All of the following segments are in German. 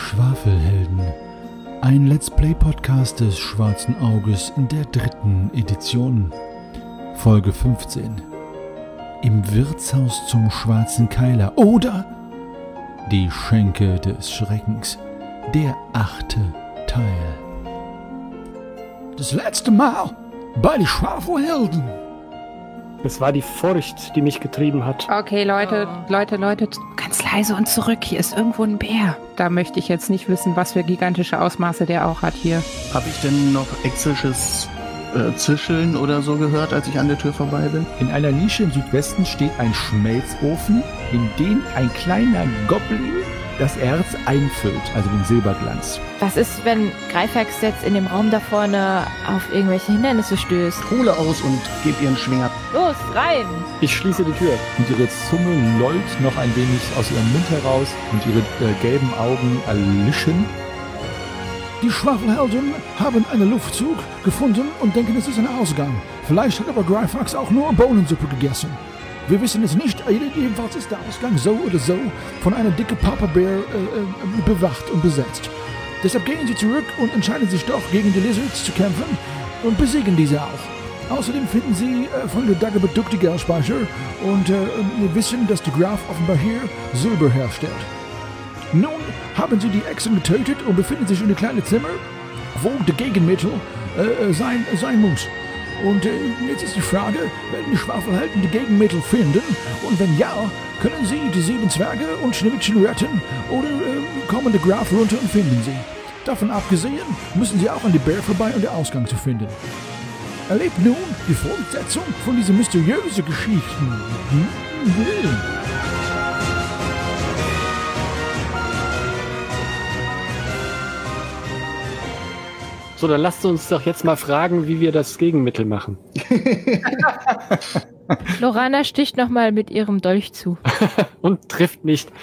Schwafelhelden, ein Let's Play Podcast des Schwarzen Auges in der 3. Edition. Folge 15. Im Wirtshaus zum Schwarzen Keiler oder die Schenke des Schreckens, der 8. Teil. Das letzte Mal bei den Schwafelhelden. Es war die Furcht, die mich getrieben hat. Okay, Leute, ganz leise und zurück. Hier ist irgendwo ein Bär. Da möchte ich jetzt nicht wissen, was für gigantische Ausmaße der auch hat hier. Habe ich denn noch exisches Zischeln oder so gehört, als ich an der Tür vorbei bin? In einer Nische im Südwesten steht ein Schmelzofen, in dem ein kleiner Goblin das Erz einfüllt, also den Silberglanz. Was ist, wenn Greifax jetzt in dem Raum da vorne auf irgendwelche Hindernisse stößt? Kohle aus und gib ihr einen Schwinger. Los, rein! Ich schließe die Tür. Und ihre Zunge lollt noch ein wenig aus ihrem Mund heraus und ihre gelben Augen erlischen. Die Schwafelhelden haben einen Luftzug gefunden und denken, es ist ein Ausgang. Vielleicht hat aber Greifax auch nur Bohnensuppe gegessen. Wir wissen es nicht, jedenfalls ist der Ausgang so oder so von einer dicken Papa-Bär bewacht und besetzt. Deshalb gehen sie zurück und entscheiden sich doch, gegen die Lizards zu kämpfen und besiegen diese auch. Außerdem finden sie von der Dagobah die Geldspeicher und wir wissen, dass der Graf offenbar hier Silber herstellt. Nun haben sie die Echsen getötet und befinden sich in einem kleinen Zimmer, wo der Gegenmittel sein muss. Und jetzt ist die Frage, werden die Schwafelhelden die Gegenmittel finden? Und wenn ja, können sie die 7 Zwerge und Schneewittchen retten? Oder kommen der Graf runter und finden sie? Davon abgesehen, müssen sie auch an die Bär vorbei, um den Ausgang zu finden. Erlebt nun die Fortsetzung von diesen mysteriösen Geschichten. So, dann lasst uns doch jetzt mal fragen, wie wir das Gegenmittel machen. Lorana sticht nochmal mit ihrem Dolch zu. Und trifft nicht.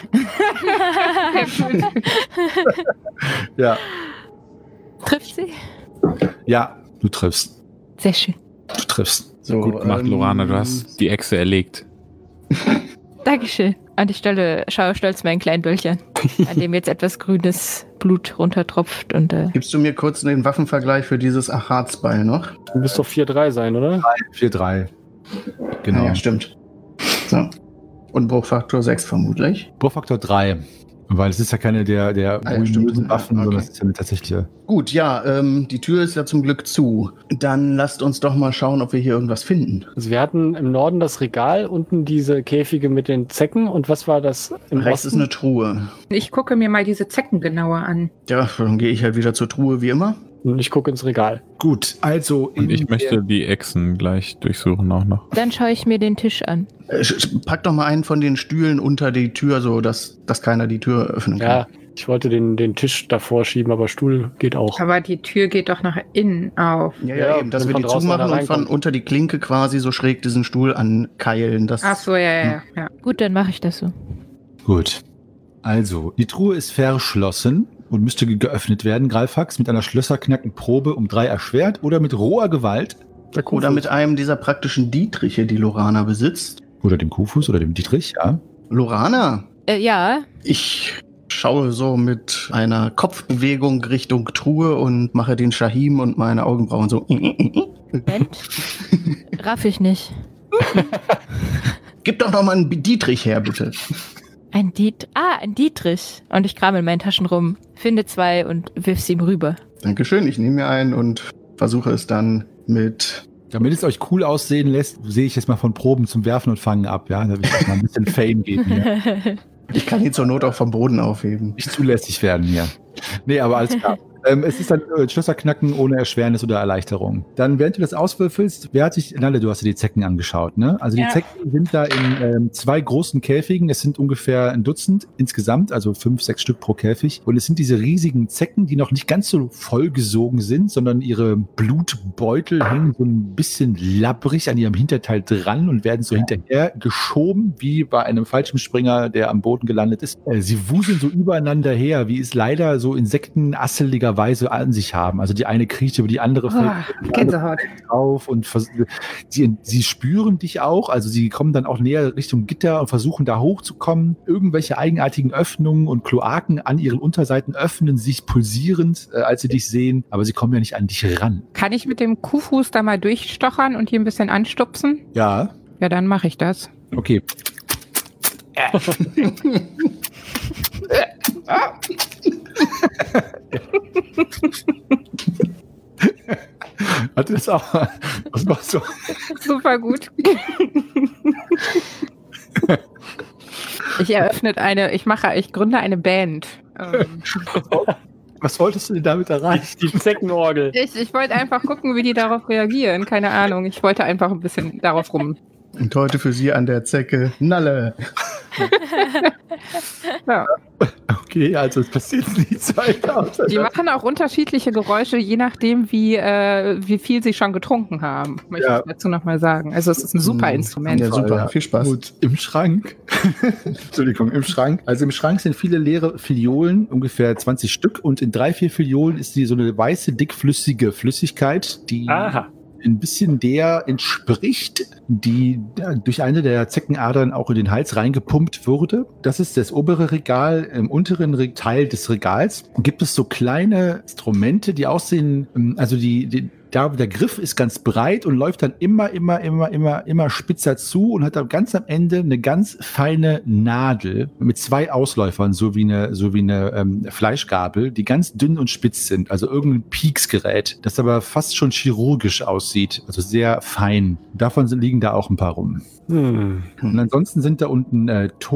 Ja. Trifft sie? Ja, du triffst. Sehr schön. Du triffst. So, Gut gemacht, Lorana, du hast die Echse erlegt. Dankeschön. Und ich schaue stolz meinen kleinen Dolch an, an dem jetzt etwas grünes Blut runtertropft. Und, Gibst du mir kurz den Waffenvergleich für dieses Achatsbeil noch? Du müsst doch 4-3 sein, oder? 4-3. Genau. Ja, stimmt. So. Und Bruchfaktor 6 vermutlich. Bruchfaktor 3. Weil es ist ja keine der ruinösen Waffen, sondern es ist ja eine tatsächliche. Gut, ja, die Tür ist ja zum Glück zu. Dann lasst uns doch mal schauen, ob wir hier irgendwas finden. Also wir hatten im Norden das Regal, unten diese Käfige mit den Zecken. Und was war das im Rechts Osten? ist eine Truhe. Ich gucke mir mal diese Zecken genauer an. Ja, dann gehe ich halt wieder zur Truhe, wie immer. Und ich gucke ins Regal. Gut, also. Und ich möchte die Echsen gleich durchsuchen auch noch. dann schaue ich mir den Tisch an. Pack doch mal einen von den Stühlen unter die Tür, so dass keiner die Tür öffnen kann. Ja, ich wollte den Tisch davor schieben, aber Stuhl geht auch. Aber die Tür geht doch nach innen auf. Ja, eben, dass wenn wir von die draußen zumachen einer und von reinkommt. unter die Klinke quasi so schräg diesen Stuhl ankeilen. Das, Ach so, ja. Gut, dann mache ich das so. Gut. Also, die Truhe ist verschlossen und müsste geöffnet werden. Greifax mit einer Schlösserknackenprobe um 3 erschwert oder mit roher Gewalt. Oder mit einem dieser praktischen Dietriche, die Lorana besitzt. Oder dem Kufus oder dem Dietrich, ja. Lorana, Ja, ich schaue so mit einer Kopfbewegung Richtung Truhe und mache den Shahim und meine Augenbrauen so. Moment. Raff ich nicht. Gib doch noch mal einen Dietrich her, bitte. Ein Dietrich. Und ich kram in meinen Taschen rum, finde 2 und wirf sie ihm rüber. Dankeschön, ich nehme mir einen und versuche es dann mit... Damit es euch cool aussehen lässt, sehe ich jetzt mal von Proben zum Werfen und Fangen ab, ja. Da will ich euch mal ein bisschen Fame geben hier. Ich kann ihn zur Not auch vom Boden aufheben. Nicht zulässig werden hier. Nee, aber alles klar. Es ist dann Schlösserknacken ohne Erschwernis oder Erleichterung. Dann, während du das auswürfelst, Nalle, du hast dir die Zecken angeschaut, ne? Also die Zecken sind da in 2 großen Käfigen. Es sind ungefähr ein Dutzend insgesamt, also 5, 6 Stück pro Käfig. Und es sind diese riesigen Zecken, die noch nicht ganz so vollgesogen sind, sondern ihre Blutbeutel hängen so ein bisschen labbrig an ihrem Hinterteil dran und werden so hinterher geschoben, wie bei einem Fallschirmspringer, der am Boden gelandet ist. Sie wuseln so übereinander her, wie es leider so insektenasseliger witzigerweise an sich haben. Also die eine kriecht über die andere, Gänsehaut. drauf und sie spüren dich auch. Also sie kommen dann auch näher Richtung Gitter und versuchen da hochzukommen. Irgendwelche eigenartigen Öffnungen und Kloaken an ihren Unterseiten öffnen sich pulsierend, als sie dich sehen. Aber sie kommen ja nicht an dich ran. Kann ich mit dem Kuhfuß da mal durchstochern und hier ein bisschen anstupsen? Ja. Ja, dann mache ich das. Okay. Hatte das auch? Was machst du? Super gut. Ich gründe eine Band. Was wolltest du denn damit erreichen? Die Zeckenorgel. Ich wollte einfach gucken, wie die darauf reagieren. Keine Ahnung. Ich wollte einfach ein bisschen darauf rum. Und heute für Sie an der Zecke Nalle. Ja. Okay, also es passiert nichts weiter. Die machen auch unterschiedliche Geräusche, je nachdem, wie viel sie schon getrunken haben. Möchte ich dazu nochmal sagen. Also es ist ein super Instrument. Ja, super. Ja. Viel Spaß. Gut, im Schrank. Entschuldigung, im Schrank. Also im Schrank sind viele leere Fiolen, ungefähr 20 Stück. Und in 3-4 Fiolen ist so eine weiße, dickflüssige Flüssigkeit, die ein bisschen der entspricht, die durch eine der Zeckenadern auch in den Hals reingepumpt wurde. Das ist das obere Regal. Im unteren Teil des Regals gibt es so kleine Instrumente, die aussehen, also der Griff ist ganz breit und läuft dann immer spitzer zu und hat dann ganz am Ende eine ganz feine Nadel mit 2 Ausläufern, so wie eine Fleischgabel, die ganz dünn und spitz sind. Also irgendein Pieksgerät, das aber fast schon chirurgisch aussieht, also sehr fein. Davon liegen da auch ein paar rum. Und ansonsten sind da unten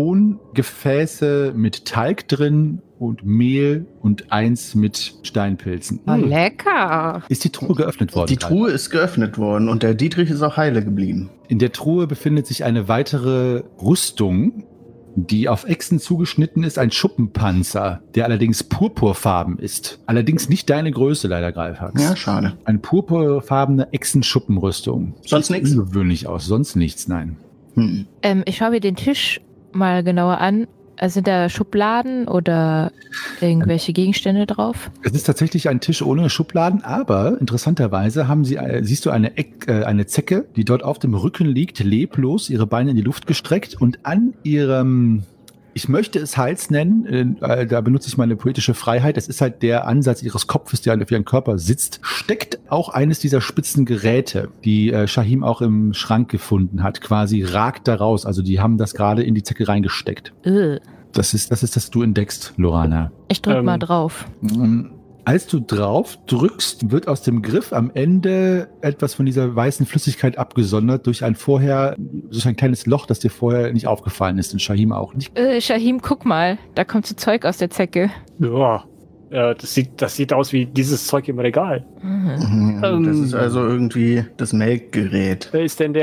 Tongefäße mit Talg drin und Mehl und 1 mit Steinpilzen. Oh, lecker. Ist die Truhe geöffnet worden? Die Truhe ist geöffnet worden und der Dietrich ist auch heile geblieben. In der Truhe befindet sich eine weitere Rüstung, die auf Echsen zugeschnitten ist, ein Schuppenpanzer, der allerdings purpurfarben ist. Allerdings nicht deine Größe, leider, Greifhax. Ja, schade. Eine purpurfarbene Echsenschuppenrüstung. Sonst nichts? Sieht ungewöhnlich aus, sonst nichts, nein. Ich schaue mir den Tisch mal genauer an. Also sind da Schubladen oder irgendwelche Gegenstände drauf? Es ist tatsächlich ein Tisch ohne Schubladen, aber interessanterweise siehst du eine Zecke, die dort auf dem Rücken liegt, leblos, ihre Beine in die Luft gestreckt und an ihrem, ich möchte es Hals nennen, da benutze ich meine poetische Freiheit, es ist halt der Ansatz ihres Kopfes, der auf ihrem Körper sitzt, steckt auch eines dieser spitzen Geräte, die Shahim auch im Schrank gefunden hat, quasi ragt da raus, also die haben das gerade in die Zecke reingesteckt. Das ist, was du entdeckst, Lorana. Ich drück mal drauf. Als du drauf drückst, wird aus dem Griff am Ende etwas von dieser weißen Flüssigkeit abgesondert durch ein kleines Loch, das dir vorher nicht aufgefallen ist und Shahim auch nicht. Shahim, guck mal, da kommt so Zeug aus der Zecke. Ja, das sieht aus wie dieses Zeug im Regal. Das ist also irgendwie das Melkgerät. Ist denn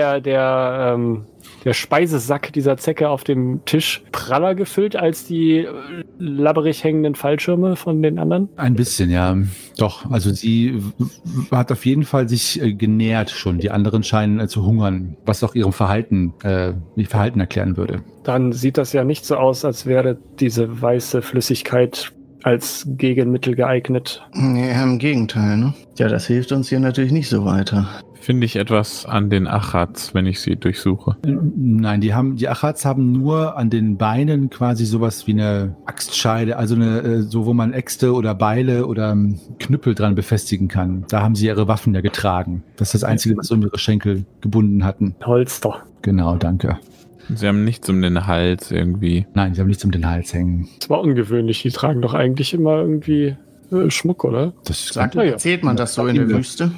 der Speisesack dieser Zecke auf dem Tisch praller gefüllt als die labberig hängenden Fallschirme von den anderen? Ein bisschen, ja. Doch, also sie hat auf jeden Fall sich genährt schon. Die anderen scheinen zu hungern, was auch ihr Verhalten erklären würde. Dann sieht das ja nicht so aus, als wäre diese weiße Flüssigkeit als Gegenmittel geeignet. Ja, im Gegenteil, ne? Ja, das hilft uns hier natürlich nicht so weiter. Finde ich etwas an den Achats, wenn ich sie durchsuche? Nein, die Achats haben nur an den Beinen quasi sowas wie eine Axtscheide, also wo man Äxte oder Beile oder Knüppel dran befestigen kann. Da haben sie ihre Waffen ja getragen. Das ist das Einzige, was sie um ihre Schenkel gebunden hatten. Holster. Genau, danke. Sie haben nichts um den Hals irgendwie. Nein, sie haben nichts um den Hals hängen. Das war ungewöhnlich. Die tragen doch eigentlich immer irgendwie Schmuck, oder? Erzählt man das so in der Wüste?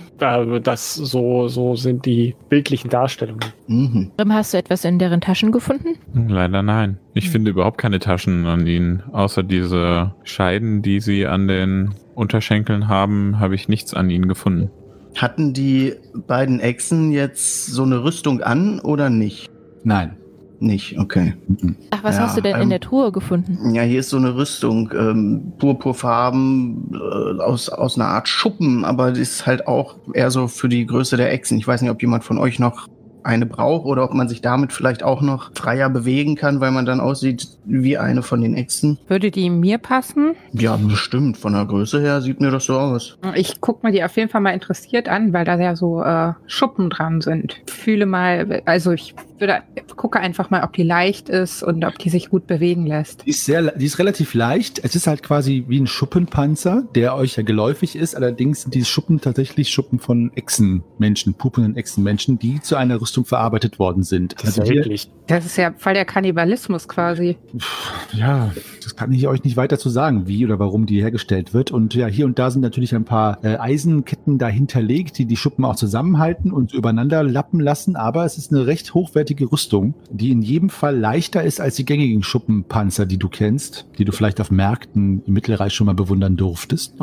So sind die bildlichen Darstellungen. Hast du etwas in deren Taschen gefunden? Leider nein. Ich finde überhaupt keine Taschen an ihnen. Außer diese Scheiden, die sie an den Unterschenkeln haben, habe ich nichts an ihnen gefunden. Hatten die beiden Echsen jetzt so eine Rüstung an oder nicht? Nein. Nicht, okay. Ach, was hast du denn in der Truhe gefunden? Ja, hier ist so eine Rüstung, purpurfarben, aus einer Art Schuppen, aber die ist halt auch eher so für die Größe der Echsen. Ich weiß nicht, ob jemand von euch noch eine braucht oder ob man sich damit vielleicht auch noch freier bewegen kann, weil man dann aussieht wie eine von den Echsen. Würde die mir passen? Ja, bestimmt. Von der Größe her sieht mir das so aus. Ich gucke mir die auf jeden Fall mal interessiert an, weil da ja so Schuppen dran sind. Fühle mal, also ich gucke einfach mal, ob die leicht ist und ob die sich gut bewegen lässt. Die ist relativ leicht. Es ist halt quasi wie ein Schuppenpanzer, der euch ja geläufig ist. Allerdings sind diese Schuppen tatsächlich Schuppen von Echsenmenschen, pupenden Echsenmenschen, die zu einer Rüstung verarbeitet worden sind. Das ist ja wirklich. Das ist ja voll der Kannibalismus quasi. Ja, das kann ich euch nicht weiter zu sagen, wie oder warum die hergestellt wird. Und ja, hier und da sind natürlich ein paar Eisenketten dahinterlegt, die Schuppen auch zusammenhalten und übereinander lappen lassen. Aber es ist eine recht hochwertige Rüstung, die in jedem Fall leichter ist als die gängigen Schuppenpanzer, die du kennst, die du vielleicht auf Märkten im Mittelreich schon mal bewundern durftest.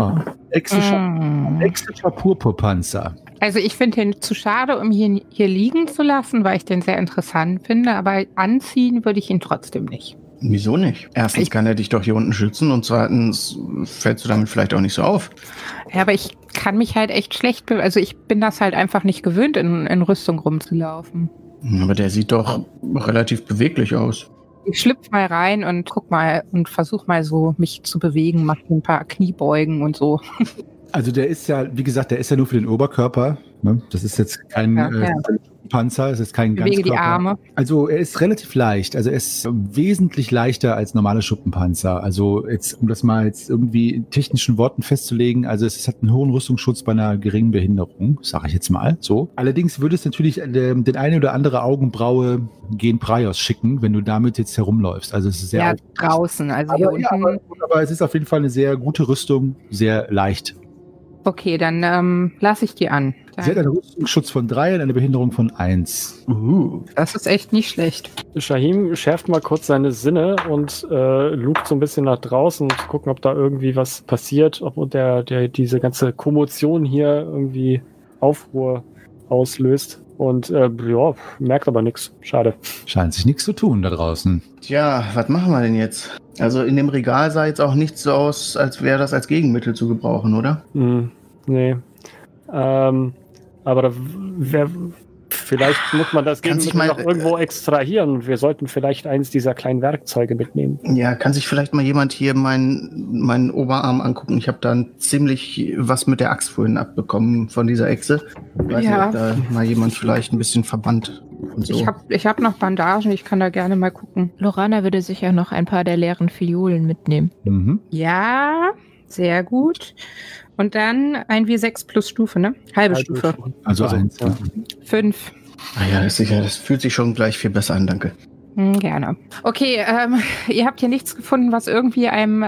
Exischer Purpurpanzer. Also ich finde den zu schade, um hier liegen zu lassen, weil ich den sehr interessant finde. Aber anziehen würde ich ihn trotzdem nicht. Wieso nicht? Erstens kann er dich doch hier unten schützen und zweitens fällst du damit vielleicht auch nicht so auf. Ja, aber ich kann mich halt echt schlecht also ich bin das halt einfach nicht gewöhnt, in Rüstung rumzulaufen. Aber der sieht doch relativ beweglich aus. Ich schlüpfe mal rein und guck mal und versuche mal so mich zu bewegen, mache ein paar Kniebeugen und so. Also der ist ja, wie gesagt, der ist ja nur für den Oberkörper. Ne? Das ist jetzt kein Panzer, es ist kein Ganzkörper. Bewege die Arme. Also er ist relativ leicht. Also er ist wesentlich leichter als normale Schuppenpanzer. Also jetzt, um das mal jetzt irgendwie in technischen Worten festzulegen, also es hat einen hohen Rüstungsschutz bei einer geringen Behinderung, sage ich jetzt mal so. Allerdings würde es natürlich den eine oder andere Augenbraue gen Praios schicken, wenn du damit jetzt herumläufst. Also es ist sehr draußen. Also hier unten. Aber es ist auf jeden Fall eine sehr gute Rüstung, sehr leicht. Okay, dann lasse ich die an. Sie hat einen Rüstungsschutz von 3 und eine Behinderung von 1. Das ist echt nicht schlecht. Shahim schärft mal kurz seine Sinne und lugt so ein bisschen nach draußen und gucken, ob da irgendwie was passiert, ob diese ganze Kommotion hier irgendwie Aufruhr auslöst. Und merkt aber nichts. Schade. Scheint sich nichts zu tun da draußen. Tja, was machen wir denn jetzt? Also in dem Regal sah jetzt auch nichts so aus, als wäre das als Gegenmittel zu gebrauchen, oder? Nee. Aber vielleicht muss man das Gegenmittel noch irgendwo extrahieren. Wir sollten vielleicht eins dieser kleinen Werkzeuge mitnehmen. Ja, kann sich vielleicht mal jemand hier meinen Oberarm angucken? Ich habe da ziemlich was mit der Axt vorhin abbekommen von dieser Echse. Ich weiß nicht, ob da mal jemand vielleicht ein bisschen verbannt und so. Ich hab noch Bandagen, ich kann da gerne mal gucken. Lorana würde sicher noch ein paar der leeren Fiolen mitnehmen. Mhm. Ja, sehr gut. Und dann ein W6 plus Stufe, ne? Halbe Stufe. Also 1. Ja. 5. Ja, ist sicher. Das fühlt sich schon gleich viel besser an, danke. Gerne. Okay, ihr habt hier nichts gefunden, was irgendwie einem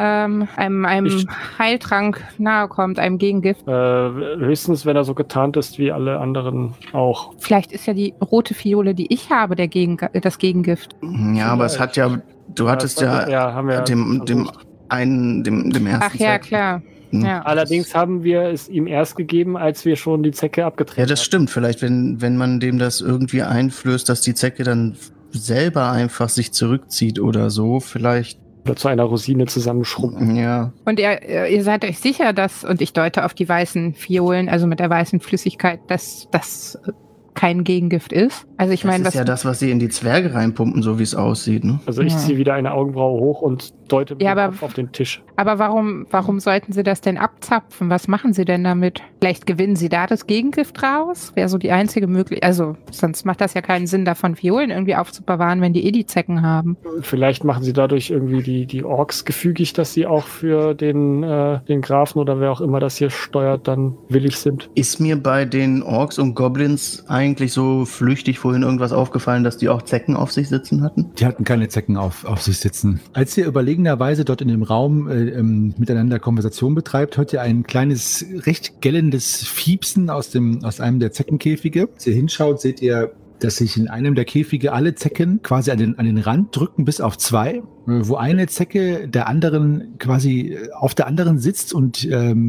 Heiltrank nahe kommt, einem Gegengift. Höchstens, wenn er so getarnt ist wie alle anderen auch. Vielleicht ist ja die rote Fiole, die ich habe, das Gegengift. Ja, aber es hat ja, du hattest dem ersten. Ach ja, klar. Ja. Allerdings haben wir es ihm erst gegeben, als wir schon die Zecke abgetreten haben. Ja, das stimmt. Vielleicht, wenn man dem das irgendwie einflößt, dass die Zecke dann selber einfach sich zurückzieht oder so, vielleicht. Oder zu einer Rosine zusammenschrumpfen. Ja. Und ihr seid euch sicher, und ich deute auf die weißen Fiolen, also mit der weißen Flüssigkeit, dass das kein Gegengift ist. Also ich meine, das ist ja das, was sie in die Zwerge reinpumpen, so wie es aussieht, ne? Also ich ziehe wieder eine Augenbraue hoch und deute mit dem Kopf auf den Tisch. Aber warum sollten sie das denn abzapfen? Was machen sie denn damit? Vielleicht gewinnen sie da das Gegengift raus? Wäre so die einzige Möglichkeit. Also sonst macht das ja keinen Sinn, davon Fiolen irgendwie aufzubewahren, wenn die die Zecken haben. Vielleicht machen sie dadurch irgendwie die Orks gefügig, dass sie auch für den Grafen oder wer auch immer das hier steuert, dann willig sind. Ist mir bei den Orks und Goblins eigentlich so flüchtig vorhin irgendwas aufgefallen, dass die auch Zecken auf sich sitzen hatten? Die hatten keine Zecken auf sich sitzen. Als ihr überlegenerweise dort in dem Raum miteinander Konversation betreibt, hört ihr ein kleines, recht gellendes Fiepsen aus einem der Zeckenkäfige. Als ihr hinschaut, seht ihr, dass sich in einem der Käfige alle Zecken quasi an den Rand drücken, bis auf 2, wo eine Zecke der anderen quasi auf der anderen sitzt und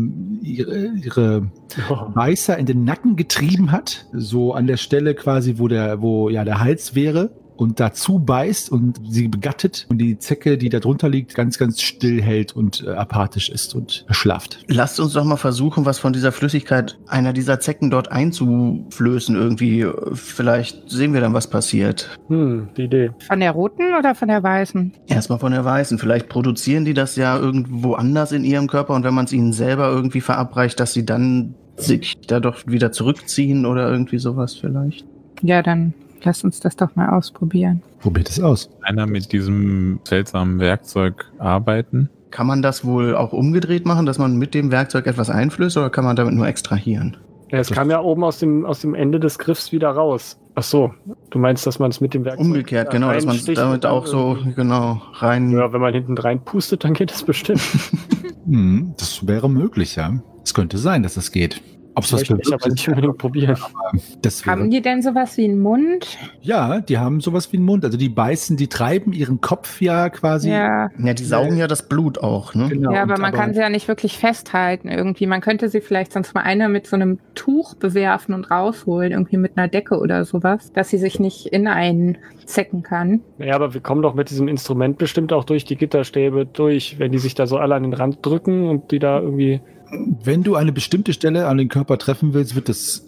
ihre Beißer in den Nacken getrieben hat, so an der Stelle quasi, wo der Hals wäre. und dazu beißt und sie begattet und die Zecke, die da drunter liegt, ganz, ganz still hält und apathisch ist und schlaft. Lasst uns doch mal versuchen, was von dieser Flüssigkeit einer dieser Zecken dort einzuflößen irgendwie. Vielleicht sehen wir dann, was passiert. Die Idee. Von der roten oder von der weißen? Erstmal von der Weißen. Vielleicht produzieren die das ja irgendwo anders in ihrem Körper und wenn man es ihnen selber irgendwie verabreicht, dass sie dann sich da doch wieder zurückziehen oder irgendwie sowas vielleicht. Ja, dann lass uns das doch mal ausprobieren. Probiert es aus. Einer mit diesem seltsamen Werkzeug arbeiten. Kann man das wohl auch umgedreht machen, dass man mit dem Werkzeug etwas einflößt oder kann man damit nur extrahieren? Ja, es kam ja oben aus dem Ende des Griffs wieder raus. Ach so, du meinst, dass man es mit dem Werkzeug Umgekehrt, genau, dass man es damit auch so rein... Ja, wenn man hinten rein pustet, dann geht das bestimmt. Das wäre möglich, ja. Es könnte sein, dass es geht. Ob es was Ich aber nicht unbedingt probieren. Haben die denn sowas wie einen Mund? Ja, die haben sowas wie einen Mund. Also die beißen, die treiben ihren Kopf ja quasi. Ja, Ja, die saugen ja das Blut auch, ne? Genau. ja, aber Und man kann sie ja nicht wirklich festhalten irgendwie. Man könnte sie vielleicht sonst mal einer mit so einem Tuch bewerfen und rausholen, irgendwie mit einer Decke oder sowas, dass sie sich nicht in einen zecken kann. Ja, aber wir kommen doch mit diesem Instrument bestimmt auch durch die Gitterstäbe durch, wenn die sich da so alle an den Rand drücken und die da irgendwie... Wenn du eine bestimmte Stelle an den Körper treffen willst, wird das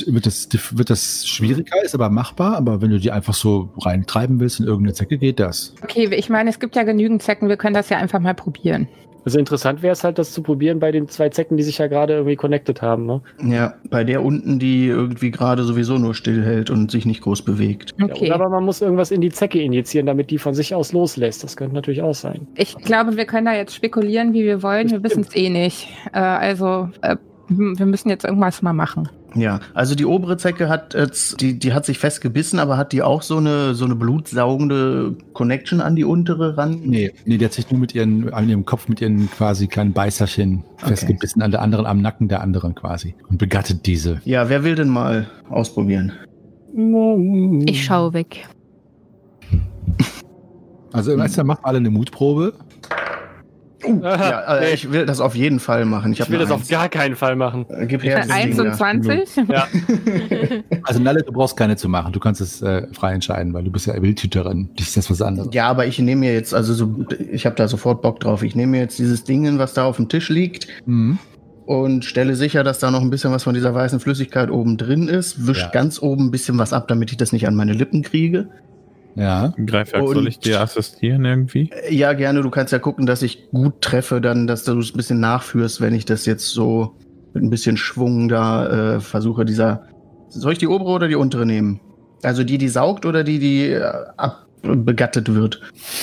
schwieriger, ist aber machbar. Aber wenn du die einfach so reintreiben willst in irgendeine Zecke, geht das. Okay, ich meine, es gibt ja genügend Zecken, wir können das ja einfach mal probieren. Also interessant wäre es halt, das zu probieren bei den 2 Zecken, die sich ja gerade irgendwie connected haben, ne? Ja, bei der unten, die irgendwie gerade sowieso nur stillhält und sich nicht groß bewegt. Okay. Ja, aber man muss irgendwas in die Zecke injizieren, damit die von sich aus loslässt. Das könnte natürlich auch sein. Ich glaube, wir können da jetzt spekulieren, wie wir wollen. Wir wissen es eh nicht. Wir müssen jetzt irgendwas mal machen. Ja, also die obere Zecke hat jetzt, die hat sich fest gebissen, aber hat die auch so eine blutsaugende Connection an die untere ran? Nee, die hat sich nur an ihrem Kopf mit ihren quasi kleinen Beißerchen festgebissen, an der anderen, am Nacken der anderen quasi. Und begattet diese. Ja, wer will denn mal ausprobieren? Ich schaue weg. Also im Einzelnen macht alle eine Mutprobe. Ja, nee. ich will das auf jeden Fall machen. Ich will das auf gar keinen Fall machen. Gib her das Ding 21? Ja. Also Nalle, du brauchst keine zu machen. Du kannst es frei entscheiden, weil du bist ja Wildhüterin. Das ist das was anderes. Ja, aber ich nehme mir jetzt, ich habe da sofort Bock drauf. Ich nehme mir jetzt dieses Ding, was da auf dem Tisch liegt und stelle sicher, dass da noch ein bisschen was von dieser weißen Flüssigkeit oben drin ist. Wisch ganz oben ein bisschen was ab, damit ich das nicht an meine Lippen kriege. Ja. Greifwerk, soll ich dir assistieren irgendwie? Ja, gerne. Du kannst ja gucken, dass ich gut treffe, dann, dass du es ein bisschen nachführst, wenn ich das jetzt so mit ein bisschen Schwung da versuche, Soll ich die obere oder die untere nehmen? Also die saugt oder die abbegattet wird?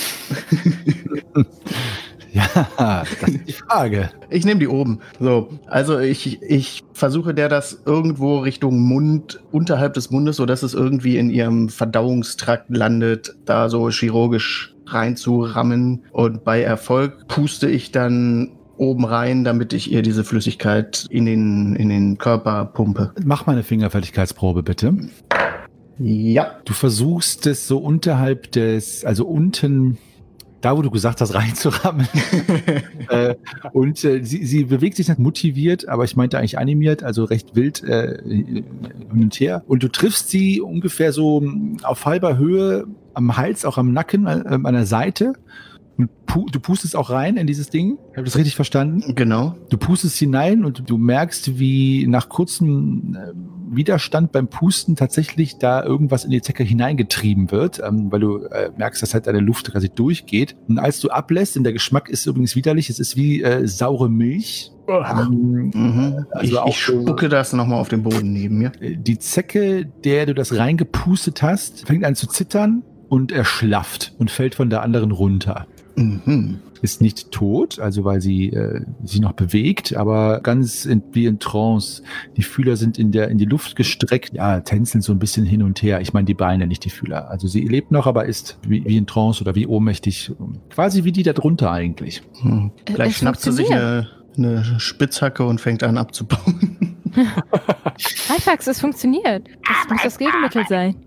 Ja, das ist die Frage. Ich nehme die oben. So, also ich versuche das irgendwo Richtung Mund, unterhalb des Mundes, sodass es irgendwie in ihrem Verdauungstrakt landet, da so chirurgisch reinzurammen. Und bei Erfolg puste ich dann oben rein, damit ich ihr diese Flüssigkeit in den Körper pumpe. Mach mal eine Fingerfertigkeitsprobe, bitte. Ja. Du versuchst es so unterhalb also unten, da wo du gesagt hast, reinzurammen. Und sie bewegt sich nicht motiviert, aber ich meinte eigentlich animiert, also recht wild hin und her. Und du triffst sie ungefähr so auf halber Höhe am Hals, auch am Nacken, an der Seite. Und du pustest auch rein in dieses Ding. Habe ich das richtig verstanden? Genau. Du pustest hinein und du merkst, wie nach kurzem Widerstand beim Pusten tatsächlich da irgendwas in die Zecke hineingetrieben wird, weil du merkst, dass halt deine Luft quasi durchgeht. Und als du ablässt, und der Geschmack ist übrigens widerlich, es ist wie saure Milch. Also ich spucke das nochmal auf den Boden neben mir. Die Zecke, der du das reingepustet hast, fängt an zu zittern und erschlafft und fällt von der anderen runter. Ist nicht tot, also weil sie sich noch bewegt, aber ganz wie in Trance. Die Fühler sind in die Luft gestreckt, ja, tänzeln so ein bisschen hin und her. Ich meine die Beine, nicht die Fühler. Also sie lebt noch, aber ist wie in Trance oder wie ohnmächtig. Quasi wie die da drunter eigentlich. Vielleicht schnappt sie sich eine Spitzhacke und fängt an abzubauen. Alfax, es funktioniert. Das muss das Gegenmittel sein.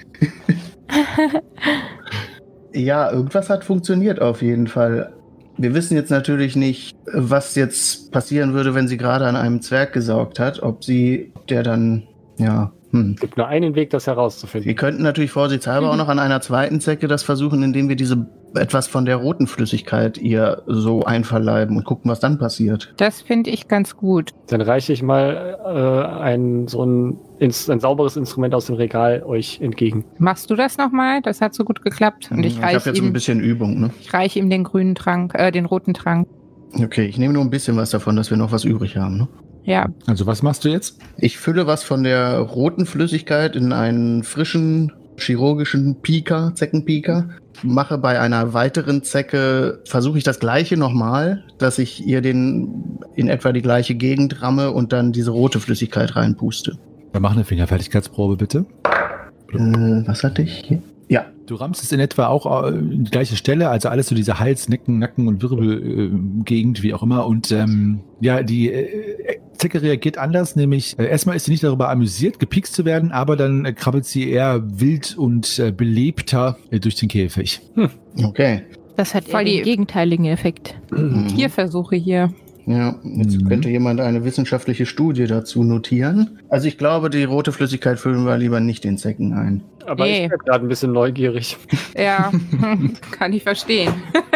Ja, irgendwas hat funktioniert auf jeden Fall. Wir wissen jetzt natürlich nicht, was jetzt passieren würde, wenn sie gerade an einem Zwerg gesaugt hat. Ob der dann Ja. Es gibt nur einen Weg, das herauszufinden. Wir könnten natürlich vorsichtshalber auch noch an einer zweiten Zecke das versuchen, indem wir etwas von der roten Flüssigkeit ihr so einverleiben und gucken, was dann passiert. Das finde ich ganz gut. Dann reiche ich mal ein sauberes Instrument aus dem Regal euch entgegen. Machst du das nochmal? Das hat so gut geklappt. Und ich habe jetzt so ein bisschen Übung, ne? Ich reiche ihm den grünen Trank, den roten Trank. Okay, ich nehme nur ein bisschen was davon, dass wir noch was übrig haben, ne? Ja. Also was machst du jetzt? Ich fülle was von der roten Flüssigkeit in einen frischen chirurgischen Zeckenpieker. Mache bei einer weiteren Zecke, versuche ich das gleiche nochmal, dass ich ihr in etwa die gleiche Gegend ramme und dann diese rote Flüssigkeit reinpuste. Dann mach eine Fingerfertigkeitsprobe, bitte. Was hatte ich hier? Ja. Du rammst es in etwa auch in die gleiche Stelle, also alles so diese Hals-, Nacken- und Wirbelgegend, wie auch immer. Und die Zecke reagiert anders, nämlich erstmal ist sie nicht darüber amüsiert, gepiekst zu werden, aber dann krabbelt sie eher wild und belebter durch den Käfig. Okay. Das hat voll den gegenteiligen Effekt. Tierversuche hier. Ja, jetzt könnte jemand eine wissenschaftliche Studie dazu notieren. Also ich glaube, die rote Flüssigkeit füllen wir lieber nicht den Zecken ein. Aber ich bin gerade ein bisschen neugierig. Ja, kann ich verstehen.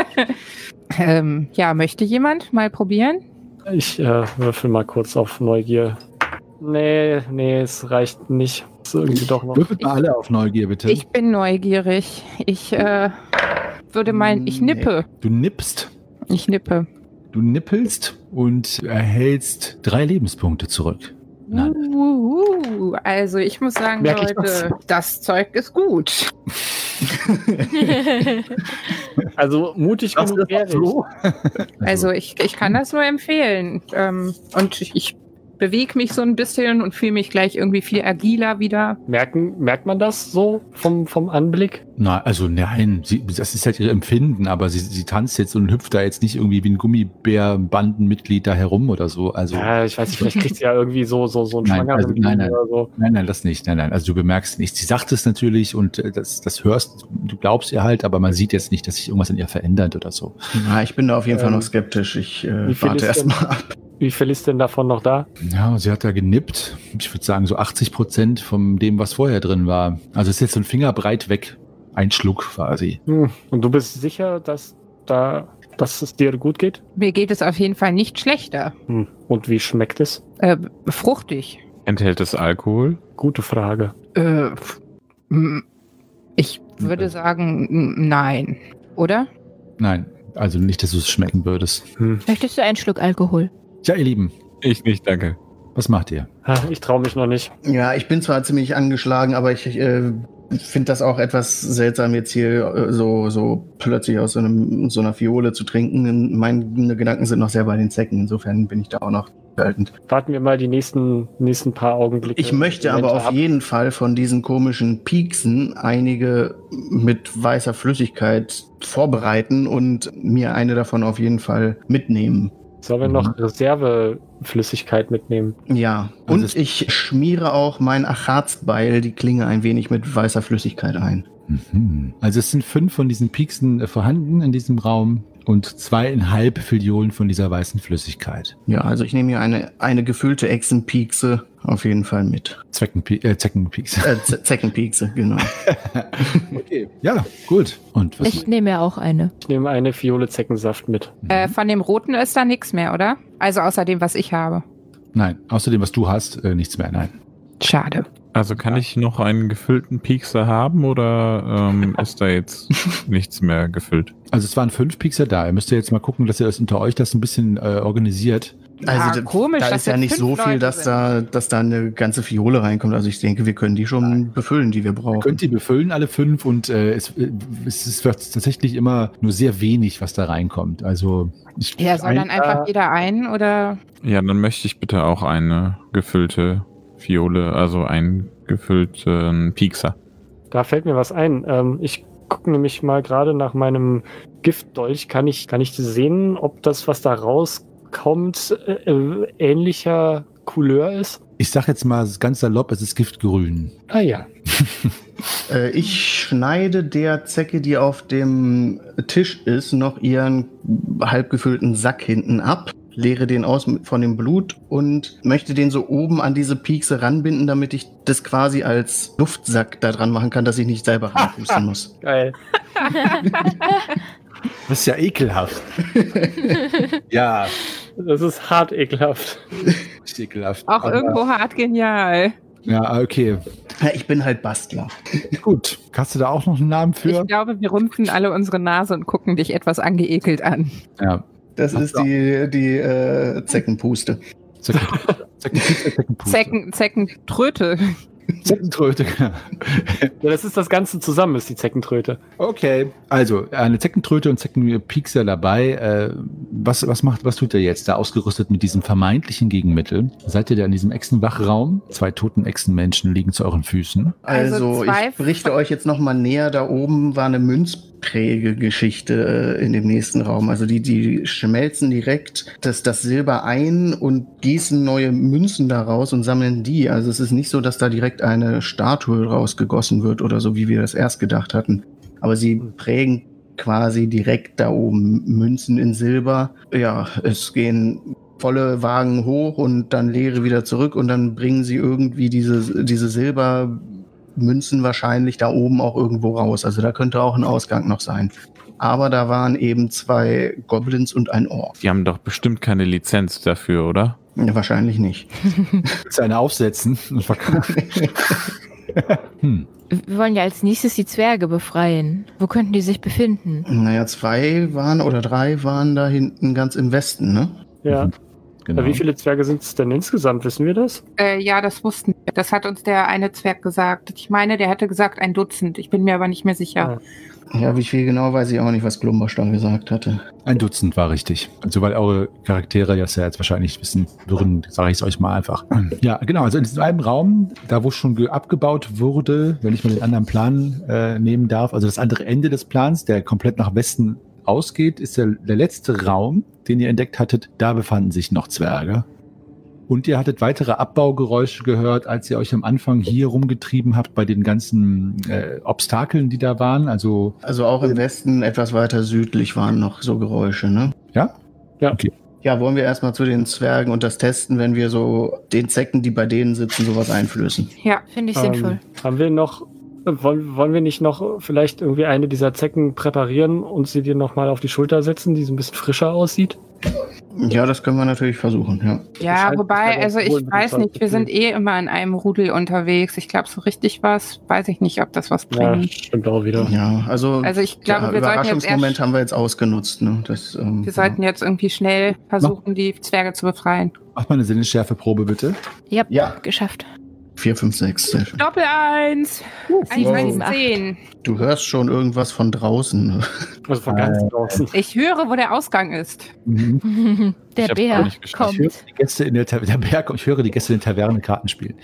Möchte jemand mal probieren? Ich würfel mal kurz auf Neugier. Nee, es reicht nicht. Ist irgendwie doch noch. Würfelt mal alle auf Neugier, bitte. Ich bin neugierig. Ich würde meinen, ich nippe. Du nippst. Ich nippe. Du nippelst und erhältst 3 Lebenspunkte zurück. Also ich muss sagen, Leute, das Zeug ist gut. Also mutig genug wäre ich. Also ich kann das nur empfehlen. Und ich bewege mich so ein bisschen und fühle mich gleich irgendwie viel agiler wieder. Merkt man das so vom Anblick? Nein, das ist halt ihr Empfinden, aber sie tanzt jetzt und hüpft da jetzt nicht irgendwie wie ein Gummibär-Bandenmitglied da herum oder so. Also, ja, ich weiß nicht, vielleicht kriegt sie ja irgendwie so ein Schwanger oder so. Nein, das nicht. Nein, also du bemerkst nicht. Sie sagt es natürlich und das hörst, du glaubst ihr halt, aber man sieht jetzt nicht, dass sich irgendwas an ihr verändert oder so. Ja, ich bin da auf jeden Fall noch skeptisch. Ich warte erstmal ab. Wie viel ist denn davon noch da? Ja, sie hat da genippt. Ich würde sagen so 80% von dem, was vorher drin war. Also es ist jetzt so ein Fingerbreit weg. Ein Schluck quasi. Und du bist sicher, dass es dir gut geht? Mir geht es auf jeden Fall nicht schlechter. Und wie schmeckt es? Fruchtig. Enthält es Alkohol? Gute Frage. Ich würde sagen, nein. Oder? Nein, also nicht, dass du es schmecken würdest. Möchtest du einen Schluck Alkohol? Ja, ihr Lieben. Ich nicht, danke. Was macht ihr? Ich traue mich noch nicht. Ja, ich bin zwar ziemlich angeschlagen, aber ich finde das auch etwas seltsam, jetzt hier so plötzlich aus so einer Fiole zu trinken. Meine Gedanken sind noch sehr bei den Zecken. Insofern bin ich da auch noch haltend. Warten wir mal die nächsten paar Augenblicke. Ich möchte aber auf jeden Fall von diesen komischen Pieksen einige mit weißer Flüssigkeit vorbereiten und mir eine davon auf jeden Fall mitnehmen. Sollen wir noch Reserveflüssigkeit mitnehmen? Ja, und also ich schmiere auch mein Acharzbeil, die Klinge, ein wenig mit weißer Flüssigkeit ein. Also es sind 5 von diesen Pieksen vorhanden in diesem Raum und 2,5 Filliolen von dieser weißen Flüssigkeit. Ja, also ich nehme hier eine gefüllte Echsenpiekse auf jeden Fall mit. Zeckenpiekse. Zeckenpiekse, genau. Okay, ja, gut. Und was Ich nehme ja auch eine. Ich nehme eine Fiole Zeckensaft mit. Von dem Roten ist da nichts mehr, oder? Also außer dem, was ich habe. Nein, außer dem, was du hast, nichts mehr, nein. Schade. Also kann ich noch einen gefüllten Piekser haben oder ist da jetzt nichts mehr gefüllt? Also es waren 5 Piekser da. Ihr müsst ja jetzt mal gucken, dass ihr das unter euch das ein bisschen organisiert. Also komisch, da ist ja nicht so viel, dass da eine ganze Fiole reinkommt. Also ich denke, wir können die schon befüllen, die wir brauchen. Ihr könnt die befüllen, alle 5, und es wird tatsächlich immer nur sehr wenig, was da reinkommt. Also soll dann einfach jeder ein, oder? Ja, dann möchte ich bitte auch eine gefüllte Fiole, also einen gefüllten Piekser. Da fällt mir was ein. Ich gucke nämlich mal gerade nach meinem Giftdolch. Kann ich sehen, ob das, was da rauskommt, ähnlicher Couleur ist? Ich sag jetzt mal ganz salopp, es ist Giftgrün. Ah ja. Ich schneide der Zecke, die auf dem Tisch ist, noch ihren halb gefüllten Sack hinten ab leere den aus von dem Blut und möchte den so oben an diese Piekse ranbinden, damit ich das quasi als Luftsack da dran machen kann, dass ich nicht selber reinpusten muss. Geil. Das ist ja ekelhaft. Ja, Das ist hart ekelhaft. ist ekelhaft. Auch Aber- irgendwo hart genial. Ja, okay. Ja, ich bin halt Bastler. Gut. Hast du da auch noch einen Namen für? Ich glaube, wir rümpfen alle unsere Nase und gucken dich etwas angeekelt an. Ja. Das ist die Zeckenpuste. Zeckentröte. Zeckentröte. Ja, das ist das Ganze zusammen, ist die Zeckentröte. Okay, also eine Zeckentröte und Zeckenpiekser dabei. Was tut er jetzt da ausgerüstet mit diesem vermeintlichen Gegenmittel? Seid ihr da in diesem Echsenwachraum? 2 toten Echsenmenschen liegen zu euren Füßen. Also ich berichte euch jetzt nochmal näher. Da oben war eine Münzprägegeschichte in dem nächsten Raum. Also die schmelzen direkt das Silber ein und gießen neue Münzen daraus und sammeln die. Also es ist nicht so, dass da direkt eine Statue rausgegossen wird oder so, wie wir das erst gedacht hatten. Aber sie prägen quasi direkt da oben Münzen in Silber. Ja, es gehen volle Wagen hoch und dann leere wieder zurück und dann bringen sie irgendwie diese Silbermünzen wahrscheinlich da oben auch irgendwo raus. Also da könnte auch ein Ausgang noch sein. Aber da waren eben 2 Goblins und ein Ork. Die haben doch bestimmt keine Lizenz dafür, oder? Ja, wahrscheinlich nicht. Willst du eine aufsetzen und verkaufen? Wir wollen ja als nächstes die Zwerge befreien. Wo könnten die sich befinden? Naja, 2 waren oder 3 waren da hinten ganz im Westen, ne? Ja. Genau. Wie viele Zwerge sind es denn insgesamt? Wissen wir das? Ja, das wussten wir. Das hat uns der eine Zwerg gesagt. Ich meine, der hätte gesagt 1 Dutzend. Ich bin mir aber nicht mehr sicher. Ja, wie viel genau weiß ich auch nicht, was Glumbersch da gesagt hatte. 1 Dutzend war richtig. Also weil eure Charaktere das ja jetzt wahrscheinlich wissen würden, sage ich es euch mal einfach. Ja, genau. Also in diesem einen Raum, da wo schon abgebaut wurde, wenn ich mal den anderen Plan nehmen darf, also das andere Ende des Plans, der komplett nach Westen ausgeht, ist der letzte Raum, den ihr entdeckt hattet. Da befanden sich noch Zwerge. Und ihr hattet weitere Abbaugeräusche gehört, als ihr euch am Anfang hier rumgetrieben habt bei den ganzen Obstakeln, die da waren. Also auch im Westen, etwas weiter südlich, waren noch so Geräusche, ne? ja? Ja. Okay. Ja, wollen wir erstmal zu den Zwergen und das testen, wenn wir so den Zecken, die bei denen sitzen, sowas einflößen. Ja. Finde ich sinnvoll. Haben wir noch, wollen wir nicht noch vielleicht irgendwie eine dieser Zecken präparieren und sie dir nochmal auf die Schulter setzen, die so ein bisschen frischer aussieht? Ja, das können wir natürlich versuchen, ja. Ja, scheint- wobei, das also scheint ich wohl mit weiß dem nicht, wir sind immer in einem Rudel unterwegs. Ich glaube, so richtig weiß ich nicht, ob das was Ja, bringt. stimmt auch wieder. Ja, also Ich glaube, wir sollten jetzt Überraschungsmoment haben wir jetzt ausgenutzt, ne? Das, wir sollten jetzt irgendwie schnell versuchen, die Zwerge zu befreien. Macht mal eine Sinnesschärfeprobe, bitte. Ja, Ja. geschafft. 4, 5, 6, sehr schön. Doppel 1! 1, 1, 10. Du hörst schon irgendwas von draußen. Ne? Also von ganz draußen. Ich höre, wo der Ausgang ist. Mhm. Der Ich hab's Bär gar nicht geschafft. Ich höre kommt. die Gäste in der Berg und ich höre die Gäste in der Taverne Karten spielen.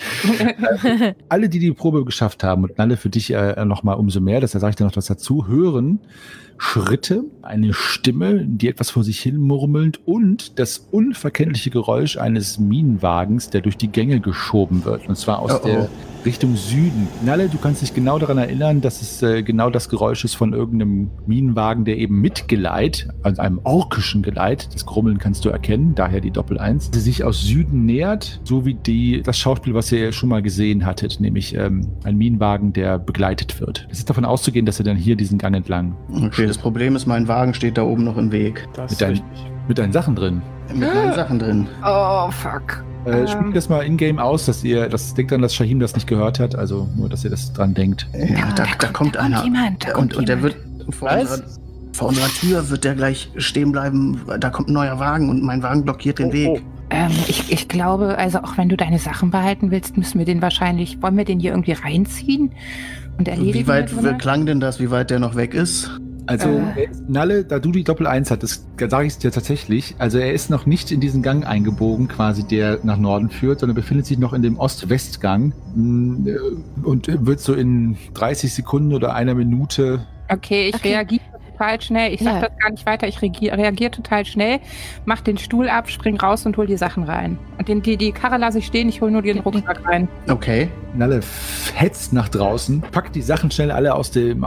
Alle, die Probe geschafft haben und alle für dich nochmal umso mehr, deshalb sage ich dir noch was dazu, hören Schritte, eine Stimme, die etwas vor sich hin murmelt und das unverkennliche Geräusch eines Minenwagens, der durch die Gänge geschoben wird. Und zwar aus der Richtung Süden. Nalle, du kannst dich genau daran erinnern, dass es genau das Geräusch ist von irgendeinem Minenwagen, der eben mit Geleit, also einem orkischen Geleit, das Grummeln kannst du erkennen, daher die Doppel-1, die sich aus Süden nähert, so wie das Schauspiel, was ihr schon mal gesehen hattet, nämlich ein Minenwagen, der begleitet wird. Es ist davon auszugehen, dass er dann hier diesen Gang entlang Okay, das Problem ist, mein Wagen steht da oben noch im Weg. Das mit ist deinen, richtig. mit deinen Sachen drin. Mit meinen Sachen drin. Oh, fuck. Spielt das mal in-game aus, denkt an, dass Shahim das nicht gehört hat, also nur, dass ihr das dran denkt. Ja, da kommt einer. Und der wird vor unserer Tür wird der gleich stehen bleiben. Da kommt ein neuer Wagen und mein Wagen blockiert den Weg. Ich glaube, also auch wenn du deine Sachen behalten willst, wollen wir den hier irgendwie reinziehen und erledigen? Wie weit klang denn das, wie weit der noch weg ist? Also Nalle, da du die Doppel-1 hattest, sage ich es dir tatsächlich, also er ist noch nicht in diesen Gang eingebogen, quasi der nach Norden führt, sondern befindet sich noch in dem Ost-West-Gang und wird so in 30 Sekunden oder einer Minute... Okay, ich reagiere total schnell. Ich sag das gar nicht weiter. Ich reagiere total schnell, mach den Stuhl ab, spring raus und hol die Sachen rein. Und die Karre lasse ich stehen, ich hole nur den Rucksack rein. Okay. Nalle hetzt nach draußen, packt die Sachen schnell alle aus dem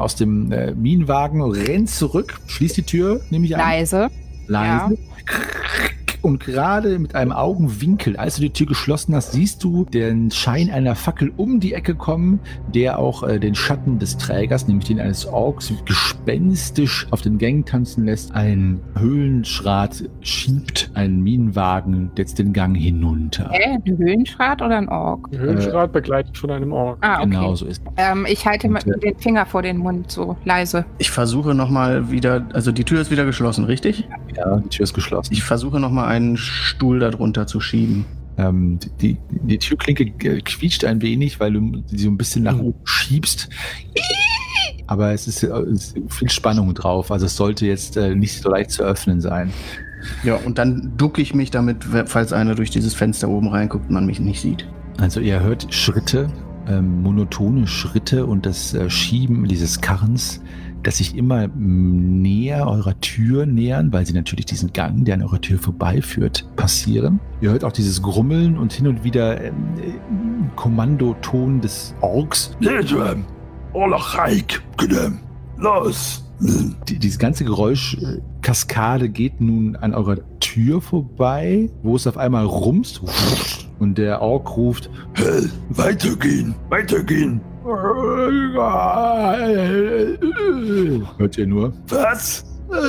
Minenwagen, rennt zurück, schließt die Tür, nehme ich an. Leise. Leise. und gerade mit einem Augenwinkel, als du die Tür geschlossen hast, siehst du den Schein einer Fackel um die Ecke kommen, der auch den Schatten des Trägers, nämlich den eines Orks, gespenstisch auf den Gängen tanzen lässt. Ein Höhlenschrat schiebt einen Minenwagen jetzt den Gang hinunter. Ein Höhlenschrat oder ein Ork? Ein Höhlenschrat begleitet von einem Ork. Ah, okay. Genau so ist es. Ich halte den Finger vor den Mund, so leise. Ich versuche nochmal wieder, also die Tür ist wieder geschlossen, richtig? Ja, die Tür ist geschlossen. Ich versuche nochmal einen Stuhl darunter zu schieben. Die Türklinke quietscht ein wenig, weil du sie so ein bisschen nach oben schiebst. Aber es ist viel Spannung drauf. Also es sollte jetzt nicht so leicht zu öffnen sein. Ja, und dann ducke ich mich damit, falls einer durch dieses Fenster oben reinguckt und man mich nicht sieht. Also ihr hört Schritte, monotone Schritte und das Schieben dieses Karrens, das sich immer näher eurer Tür nähern, weil sie natürlich diesen Gang, der an eurer Tür vorbeiführt, passieren. Ihr hört auch dieses Grummeln und hin und wieder Kommandoton des Orks. Los! Diese ganze Geräuschkaskade geht nun an eurer Tür vorbei, wo es auf einmal rumst und der Ork ruft, hey, weitergehen! Hört ihr nur? Was?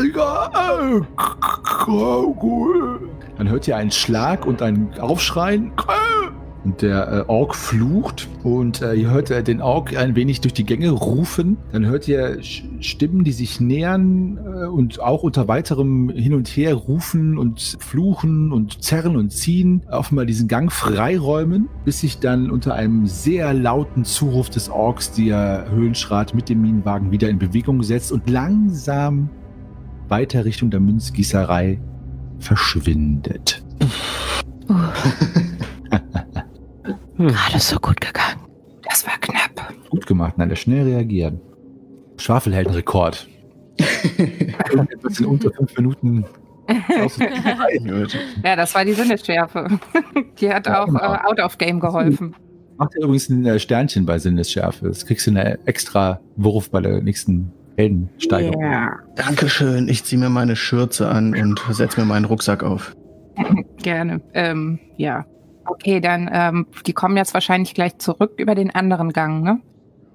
Dann hört ihr einen Schlag und ein Aufschreien. Und der Ork flucht und ihr hört den Ork ein wenig durch die Gänge rufen. Dann hört ihr Stimmen, die sich nähern und auch unter weiterem Hin und Her rufen und fluchen und zerren und ziehen. Offenbar diesen Gang freiräumen, bis sich dann unter einem sehr lauten Zuruf des Orks der Höhlenschrat mit dem Minenwagen wieder in Bewegung setzt und langsam weiter Richtung der Münzgießerei verschwindet. Gerade so gut gegangen. Das war knapp. Gut gemacht, nein, der schnell reagieren. Schwafelheldenrekord. Irgendetwas in unter 5 Minuten. Ja, das war die Sinnesschärfe. Die hat auch out of game geholfen. Macht dir übrigens ein Sternchen bei Sinnesschärfe. Das kriegst du einen extra Wurf bei der nächsten Heldensteigerung. Yeah. Dankeschön. Ich ziehe mir meine Schürze an und setze mir meinen Rucksack auf. Gerne. Ja. Okay, dann, die kommen jetzt wahrscheinlich gleich zurück über den anderen Gang, ne?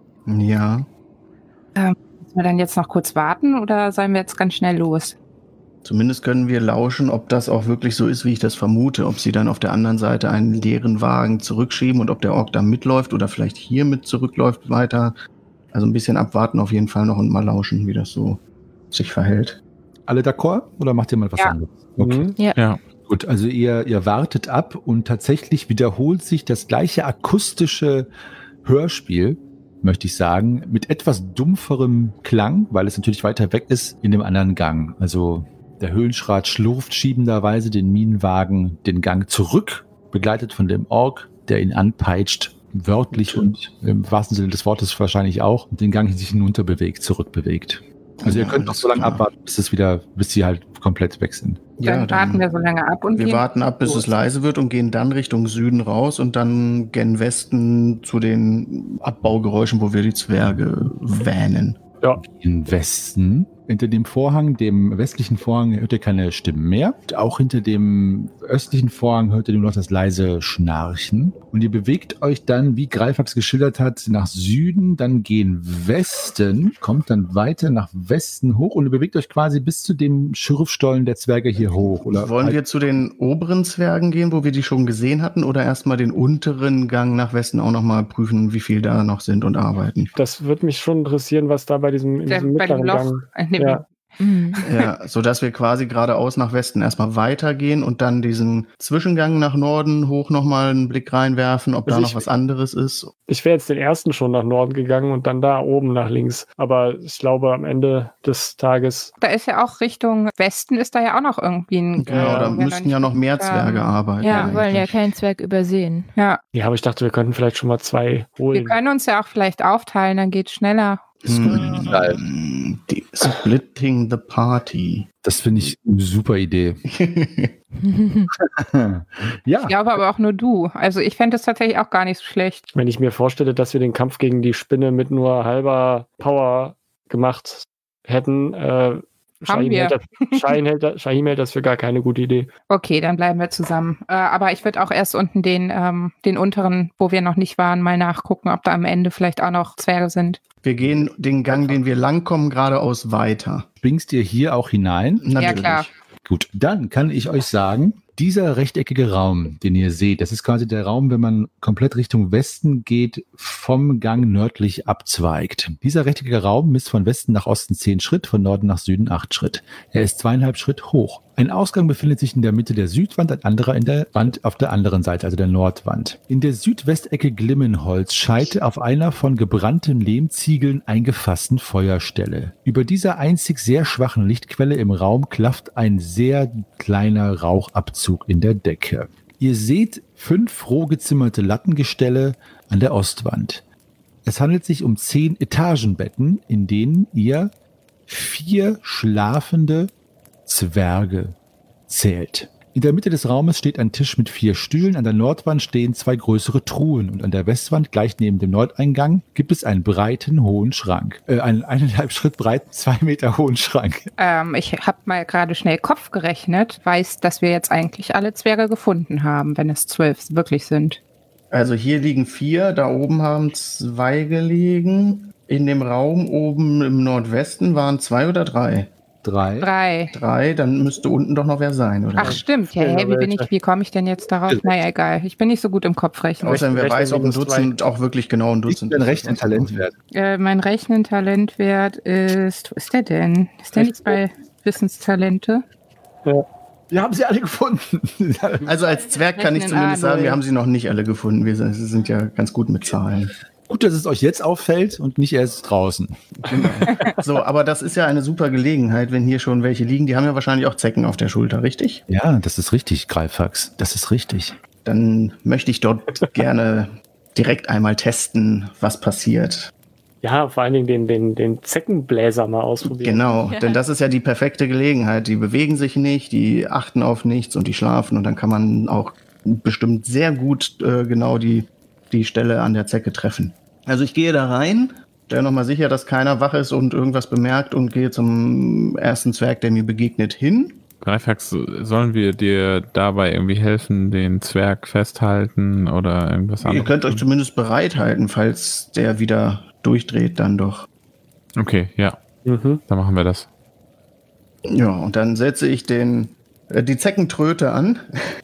Ja. Müssen wir dann jetzt noch kurz warten oder sollen wir jetzt ganz schnell los? Zumindest können wir lauschen, ob das auch wirklich so ist, wie ich das vermute. Ob sie dann auf der anderen Seite einen leeren Wagen zurückschieben und ob der Ork da mitläuft oder vielleicht hier mit zurückläuft weiter. Also ein bisschen abwarten auf jeden Fall noch und mal lauschen, wie das so sich verhält. Alle d'accord? Oder macht ihr mal was anderes? Okay. Ja. Gut, also ihr wartet ab und tatsächlich wiederholt sich das gleiche akustische Hörspiel, möchte ich sagen, mit etwas dumpferem Klang, weil es natürlich weiter weg ist in dem anderen Gang. Also der Höhlenschrat schlurft schiebenderweise den Minenwagen den Gang zurück, begleitet von dem Ork, der ihn anpeitscht, wörtlich und im wahrsten Sinne des Wortes wahrscheinlich auch, und den Gang sich hinunterbewegt, zurückbewegt. Also ihr könnt noch so lange abwarten, bis sie halt komplett weg sind. Dann warten wir so lange ab und wir warten ab, bis es leise wird und gehen dann Richtung Süden raus und dann gen Westen zu den Abbaugeräuschen, wo wir die Zwerge wähnen. Ja. Im Westen, hinter dem Vorhang, dem westlichen Vorhang, hört ihr keine Stimmen mehr. Und auch hinter dem östlichen Vorhang hört ihr nur noch das leise Schnarchen. Und ihr bewegt euch dann, wie Greifax geschildert hat, nach Süden, dann gehen Westen, kommt dann weiter nach Westen hoch und ihr bewegt euch quasi bis zu dem Schürfstollen der Zwerge hier hoch. Oder wollen wir zu den oberen Zwergen gehen, wo wir die schon gesehen hatten, oder erstmal den unteren Gang nach Westen auch nochmal prüfen, wie viel da noch sind und arbeiten? Das würde mich schon interessieren, was da bei diesem mittleren Gang... Ja. Ja, sodass wir quasi geradeaus nach Westen erstmal weitergehen und dann diesen Zwischengang nach Norden hoch nochmal einen Blick reinwerfen, ob da noch was anderes ist. Ich wäre jetzt den ersten schon nach Norden gegangen und dann da oben nach links. Aber ich glaube, am Ende des Tages... Da ist ja auch Richtung Westen ist da ja auch noch irgendwie ein... Genau, da müssten ja noch mehr Zwerge arbeiten. Ja, wir wollen ja keinen Zwerg übersehen. Ja, aber ich dachte, wir könnten vielleicht schon mal 2 holen. Wir können uns ja auch vielleicht aufteilen, dann geht's schneller. Splitting the party. Das finde ich eine super Idee. Ja. Ich glaube aber auch nur du. Also ich fände es tatsächlich auch gar nicht so schlecht. Wenn ich mir vorstelle, dass wir den Kampf gegen die Spinne mit nur halber Power gemacht hätten, Haben wir. Shahim hält das für gar keine gute Idee. Okay, dann bleiben wir zusammen. Aber ich würde auch erst unten den unteren, wo wir noch nicht waren, mal nachgucken, ob da am Ende vielleicht auch noch Zwerge sind. Wir gehen den Gang, den wir langkommen, geradeaus weiter. Springst ihr hier auch hinein? Natürlich. Ja, klar. Gut, dann kann ich euch sagen, dieser rechteckige Raum, den ihr seht, das ist quasi der Raum, wenn man komplett Richtung Westen geht, vom Gang nördlich abzweigt. Dieser rechteckige Raum misst von Westen nach Osten 10 Schritt, von Norden nach Süden 8 Schritt. Er ist 2,5 Schritt hoch. Ein Ausgang befindet sich in der Mitte der Südwand, ein anderer in der Wand auf der anderen Seite, also der Nordwand. In der Südwestecke Glimmenholzscheite auf einer von gebrannten Lehmziegeln eingefassten Feuerstelle. Über dieser einzig sehr schwachen Lichtquelle im Raum klafft ein sehr kleiner Rauchabzug in der Decke. Ihr seht 5 roh gezimmerte Lattengestelle an der Ostwand. Es handelt sich um 10 Etagenbetten, in denen ihr 4 schlafende Zwerge zählt. In der Mitte des Raumes steht ein Tisch mit 4 Stühlen, an der Nordwand stehen 2 größere Truhen und an der Westwand, gleich neben dem Nordeingang, gibt es einen breiten, hohen Schrank. Einen 1,5 Schritt breiten, 2 Meter hohen Schrank. Ich habe mal gerade schnell Kopf gerechnet, weiß, dass wir jetzt eigentlich alle Zwerge gefunden haben, wenn es 12 wirklich sind. Also hier liegen 4, da oben haben 2 gelegen. In dem Raum oben im Nordwesten waren 2 oder 3? 3. 3, dann müsste unten doch noch wer sein, oder? Ach stimmt, ja, hey, wie komme ich denn jetzt darauf? Naja, egal, ich bin nicht so gut im Kopfrechnen. Außerdem, wer weiß, ob ein Dutzend auch wirklich genau ein Dutzend ist. Dein Rechnen-Talentwert? Mein Rechnen-Talentwert ist, wo ist der denn? Ist der nicht bei Wissenstalente? Ja. Wir haben sie alle gefunden. Also als Zwerg kann ich zumindest sagen, wir haben sie noch nicht alle gefunden. Wir sind ja ganz gut mit Zahlen. Gut, dass es euch jetzt auffällt und nicht erst draußen. Genau. So, aber das ist ja eine super Gelegenheit, wenn hier schon welche liegen. Die haben ja wahrscheinlich auch Zecken auf der Schulter, richtig? Ja, das ist richtig, Greifax. Das ist richtig. Dann möchte ich dort gerne direkt einmal testen, was passiert. Ja, vor allen Dingen den Zeckenbläser mal ausprobieren. Genau, denn das ist ja die perfekte Gelegenheit. Die bewegen sich nicht, die achten auf nichts und die schlafen. Und dann kann man auch bestimmt sehr gut genau die Stelle an der Zecke treffen. Also ich gehe da rein, stelle nochmal sicher, dass keiner wach ist und irgendwas bemerkt und gehe zum ersten Zwerg, der mir begegnet, hin. Greifax, sollen wir dir dabei irgendwie helfen, den Zwerg festhalten oder irgendwas anderes? Ihr könnt euch zumindest bereithalten, falls der wieder durchdreht, dann doch. Okay, ja. Dann machen wir das. Ja, und dann setze ich die Zeckentröte an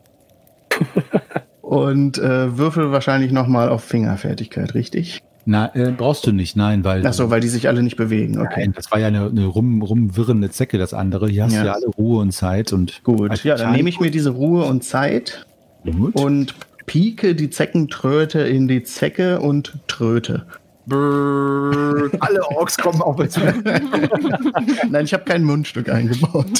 und würfel wahrscheinlich nochmal auf Fingerfertigkeit, richtig? Na, brauchst du nicht, nein, weil... Ach so, weil die sich alle nicht bewegen, okay. Nein, das war ja eine rumwirrende Zecke, das andere. Hier hast du ja alle Ruhe und Zeit. Und gut, ja, dann nehme ich mir diese Ruhe und Zeit und pieke die Zeckentröte in die Zecke und tröte. Brrr, alle Orks kommen auf uns. Nein, ich habe kein Mundstück eingebaut.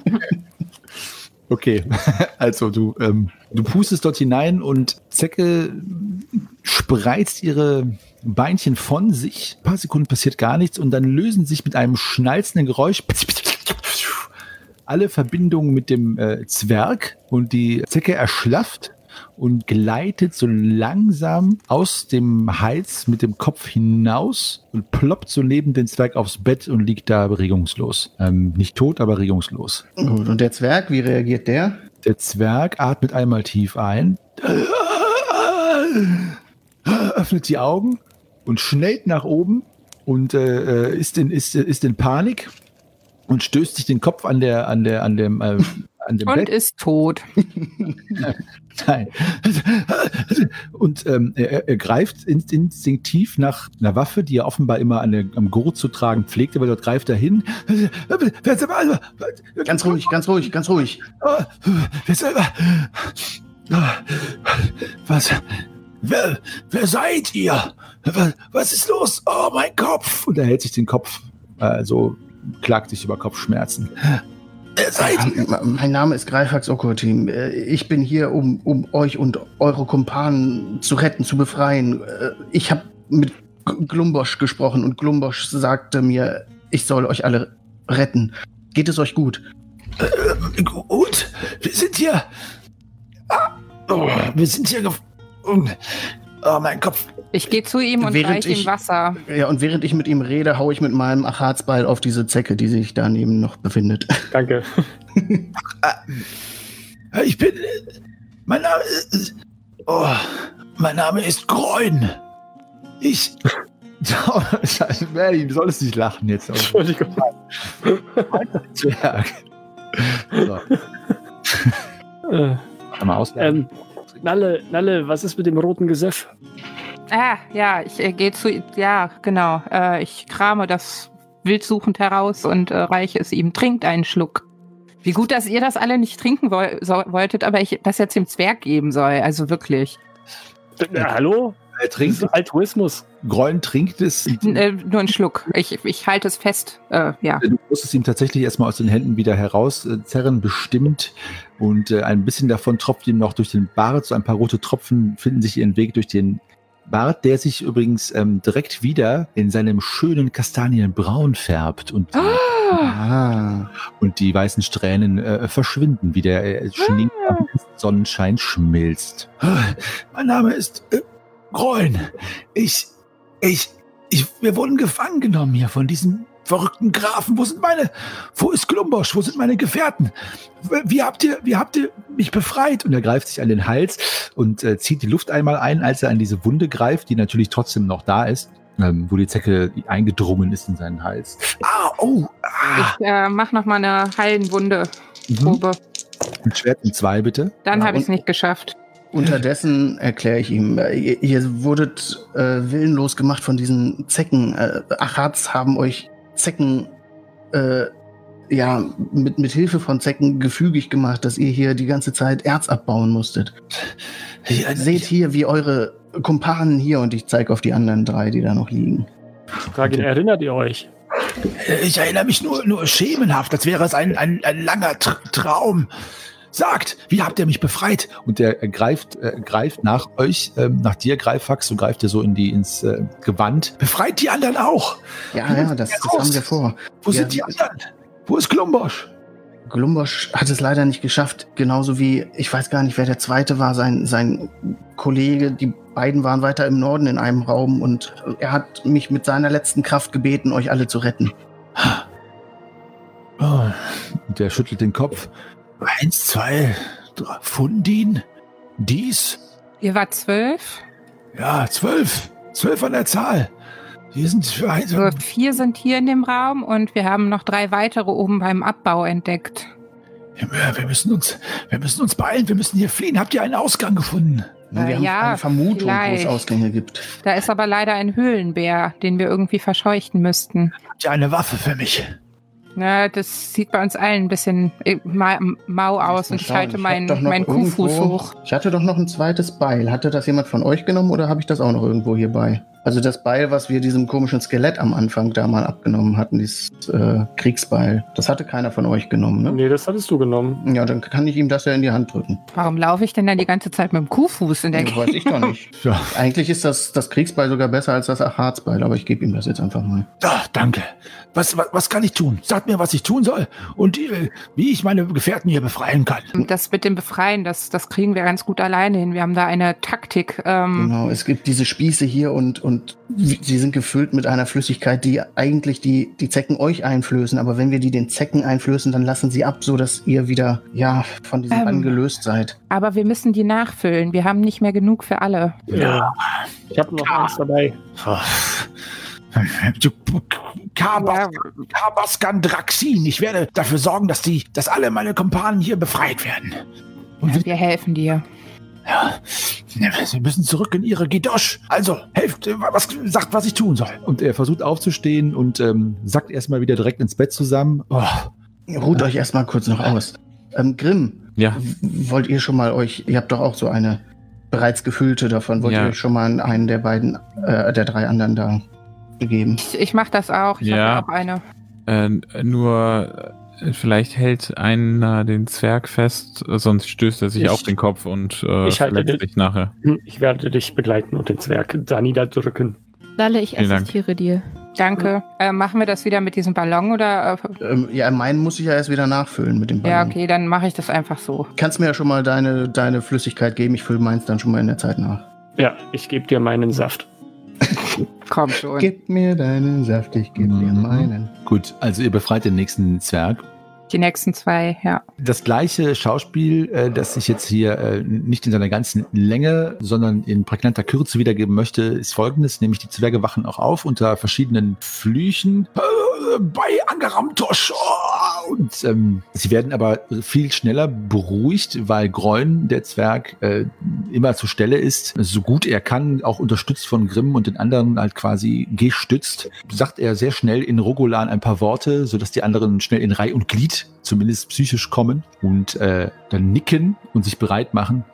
Okay, also du pustest dort hinein und Zecke spreizt ihre Beinchen von sich. Ein paar Sekunden passiert gar nichts und dann lösen sich mit einem schnalzenden Geräusch alle Verbindungen mit dem Zwerg und die Zecke erschlafft und gleitet so langsam aus dem Hals mit dem Kopf hinaus und ploppt so neben den Zwerg aufs Bett und liegt da regungslos. Nicht tot, aber regungslos. Gut, und der Zwerg, wie reagiert der? Der Zwerg atmet einmal tief ein, öffnet die Augen und schnellt nach oben und ist in Panik und stößt sich den Kopf an dem und Bett. ist tot. Nein. Und er greift instinktiv nach einer Waffe, die er offenbar immer am Gurt zu tragen pflegte, weil dort greift er hin. Ganz ruhig, ganz ruhig, ganz ruhig. Wer seid ihr? Was ist los? Oh, mein Kopf! Und er hält sich den Kopf, klagt sich über Kopfschmerzen. Mein Name ist Greifax Okotim. Ich bin hier, um euch und eure Kumpanen zu retten, zu befreien. Ich habe mit Glumbosch gesprochen und Glumbosch sagte mir, ich soll euch alle retten. Geht es euch gut? Gut, wir sind hier. Oh, mein Kopf. Ich gehe zu ihm und reiche ihm Wasser. Ja, und während ich mit ihm rede, haue ich mit meinem Achatsbeil auf diese Zecke, die sich daneben noch befindet. Danke. Ich bin... Mein Name ist Groin. Ich... Merlin, du solltest nicht lachen jetzt. Entschuldigung. Zwerg. So. Mal aus. Nalle, was ist mit dem roten Gesöff? Ja, ich gehe zu... Ja, genau. Ich krame das wildsuchend heraus und reiche es ihm. Trinkt einen Schluck. Wie gut, dass ihr das alle nicht trinken wolltet, aber ich das jetzt dem Zwerg geben soll. Also wirklich. Hallo? Er trinkt Altruismus. Groin trinkt es. Nur einen Schluck. Ich halte es fest. Ja. Du musst es ihm tatsächlich erstmal aus den Händen wieder herauszerren, bestimmt. Und ein bisschen davon tropft ihm noch durch den Bart. So ein paar rote Tropfen finden sich ihren Weg durch den Bart, der sich übrigens direkt wieder in seinem schönen Kastanienbraun färbt. Und die weißen Strähnen verschwinden, wie der Schnee am Sonnenschein schmilzt. Mein Name ist Groin. Wir wurden gefangen genommen hier von diesem verrückten Grafen. Wo ist Glumbosch? Wo sind meine Gefährten? Wie habt ihr mich befreit? Und er greift sich an den Hals und zieht die Luft einmal ein, als er an diese Wunde greift, die natürlich trotzdem noch da ist, wo die Zecke eingedrungen ist in seinen Hals. Ich mach noch mal eine Heilenwunde-Probe. Mit Schwert 2, bitte. Dann habe ich es nicht geschafft. Unterdessen erkläre ich ihm, ihr wurdet willenlos gemacht von diesen Zecken. Achats haben euch Zecken, mit Hilfe von Zecken gefügig gemacht, dass ihr hier die ganze Zeit Erz abbauen musstet. Seht hier, wie eure Kumpanen hier, und ich zeige auf die anderen 3, die da noch liegen. Frage, erinnert ihr euch? Ich erinnere mich nur schemenhaft, als wäre es ein langer Traum. Sagt, wie habt ihr mich befreit? Und er greift nach euch, nach dir, Greifax, so greift er so ins Gewand. Befreit die anderen auch! Ja, das haben wir vor. Wo sind die anderen? Wo ist Glumbosch? Glumbosch hat es leider nicht geschafft, genauso wie, ich weiß gar nicht, wer der zweite war, sein Kollege. Die beiden waren weiter im Norden in einem Raum und er hat mich mit seiner letzten Kraft gebeten, euch alle zu retten. Und der schüttelt den Kopf. 1, 2, 3, Fundin, dies. Ihr wart 12? Ja, 12. 12 an der Zahl. Wir sind für 4 sind hier in dem Raum und wir haben noch 3 weitere oben beim Abbau entdeckt. Wir müssen uns beeilen, wir müssen hier fliehen. Habt ihr einen Ausgang gefunden? Wir haben eine Vermutung, wo es Ausgänge gibt. Da ist aber leider ein Höhlenbär, den wir irgendwie verscheuchen müssten. Habt ihr eine Waffe für mich? Na, das sieht bei uns allen ein bisschen mau aus und ich halte meinen Kuhfuß hoch. Ich hatte doch noch ein zweites Beil. Hatte das jemand von euch genommen oder habe ich das auch noch irgendwo hier bei? Also das Beil, was wir diesem komischen Skelett am Anfang da mal abgenommen hatten, dieses Kriegsbeil, das hatte keiner von euch genommen, ne? Nee, das hattest du genommen. Ja, dann kann ich ihm das ja in die Hand drücken. Warum laufe ich denn dann die ganze Zeit mit dem Kuhfuß in der Gegend? Weiß ich doch nicht. Ja. Eigentlich ist das Kriegsbeil sogar besser als das Achatsbeil, aber ich gebe ihm das jetzt einfach mal. Danke. Was kann ich tun? Sagt mir, was ich tun soll und wie ich meine Gefährten hier befreien kann. Das mit dem Befreien, das kriegen wir ganz gut alleine hin. Wir haben da eine Taktik. Genau, es gibt diese Spieße hier und sie sind gefüllt mit einer Flüssigkeit, die eigentlich die Zecken euch einflößen. Aber wenn wir die den Zecken einflößen, dann lassen sie ab, sodass ihr wieder von diesem Bann gelöst seid. Aber wir müssen die nachfüllen. Wir haben nicht mehr genug für alle. Ja. Ich habe noch eins dabei. Kabaskan-Draxin. Ich werde dafür sorgen, dass alle meine Kumpanen hier befreit werden. Und wir helfen dir. Ja, sie müssen zurück in ihre Gidosch. Also, helft, sagt, was ich tun soll. Und er versucht aufzustehen und sackt erstmal wieder direkt ins Bett zusammen. Ruht euch erstmal kurz noch aus. Grimm, ja. Wollt ihr schon mal ihr habt doch auch so eine bereits gefüllte davon, wollt ihr euch schon mal einen der beiden, der 3 anderen da begeben? Ich mach das auch, ich habe auch eine. Nur vielleicht hält einer den Zwerg fest, sonst stößt er sich auf den Kopf und verletzt sich nachher. Ich werde dich begleiten und den Zwerg da niederdrücken. Lalle, ich assistiere dir. Danke. Machen wir das wieder mit diesem Ballon oder? Ja, meinen muss ich ja erst wieder nachfüllen mit dem Ballon. Ja, okay, dann mache ich das einfach so. Kannst mir ja schon mal deine Flüssigkeit geben, ich fülle meins dann schon mal in der Zeit nach. Ja, ich gebe dir meinen Saft. Komm schon. Gib mir deinen Saft, ich geb dir meinen. Gut, also ihr befreit den nächsten Zwerg. Die nächsten 2, ja. Das gleiche Schauspiel, das ich jetzt hier nicht in seiner ganzen Länge, sondern in prägnanter Kürze wiedergeben möchte, ist folgendes, nämlich die Zwerge wachen auch auf unter verschiedenen Flüchen. Bei Angaramtosch. Und sie werden aber viel schneller beruhigt, weil Groin, der Zwerg, immer zur Stelle ist, so gut er kann, auch unterstützt von Grimm und den anderen halt quasi gestützt, sagt er sehr schnell in Rogolan ein paar Worte, sodass die anderen schnell in Reih und Glied zumindest psychisch kommen und dann nicken und sich bereit machen.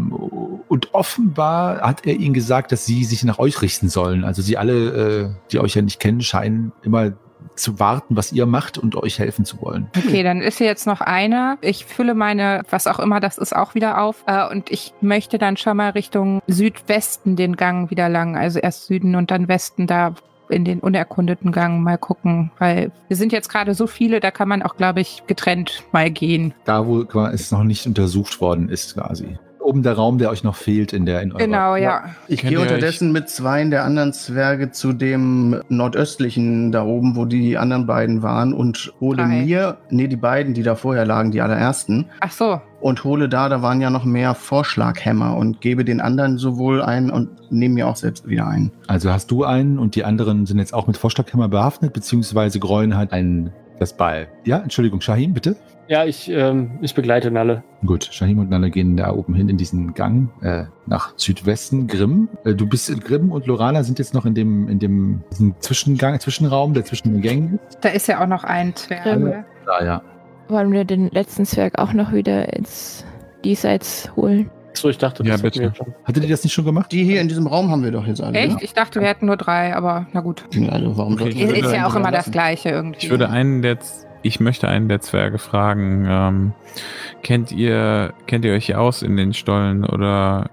Und offenbar hat er ihnen gesagt, dass sie sich nach euch richten sollen. Also sie alle, die euch ja nicht kennen, scheinen immer zu warten, was ihr macht und euch helfen zu wollen. Okay, dann ist hier jetzt noch einer. Ich fülle meine, was auch immer das ist, auch wieder auf. Und ich möchte dann schon mal Richtung Südwesten den Gang wieder lang. Also erst Süden und dann Westen, da in den unerkundeten Gang mal gucken. Weil wir sind jetzt gerade so viele, da kann man auch, glaube ich, getrennt mal gehen. Da, wo es noch nicht untersucht worden ist, quasi. Oben der Raum, der euch noch fehlt in eurer... Genau, ja. Ich gehe unterdessen mit 2 der anderen Zwerge zu dem nordöstlichen da oben, wo die anderen beiden waren und hole die beiden, die da vorher lagen, die allerersten. Ach so. Und hole da waren ja noch mehr Vorschlaghämmer und gebe den anderen sowohl einen und nehme mir auch selbst wieder einen. Also hast du einen und die anderen sind jetzt auch mit Vorschlaghämmer behaftet, beziehungsweise Groin hat das Ball. Ja, Entschuldigung, Shahim, bitte? Ja, ich begleite Nalle. Gut, Shahim und Nalle gehen da oben hin in diesen Gang nach Südwesten. Grimm, du bist in Grimm und Lorana sind jetzt noch in diesem Zwischenraum, der zwischen den Gängen. Da ist ja auch noch ein Zwerg. Grimm. Ja. Wollen wir den letzten Zwerg auch noch wieder ins Diesseits holen? So, ich dachte, das bitte. Hattet ihr das nicht schon gemacht? Die hier in diesem Raum haben wir doch jetzt alle. Echt? Ne? Ich dachte, wir hätten nur 3, aber na gut. Also, warum Okay, sollten wir Ist ja auch immer das lassen? Gleiche irgendwie. Ich möchte einen der Zwerge fragen, kennt ihr euch hier aus in den Stollen oder,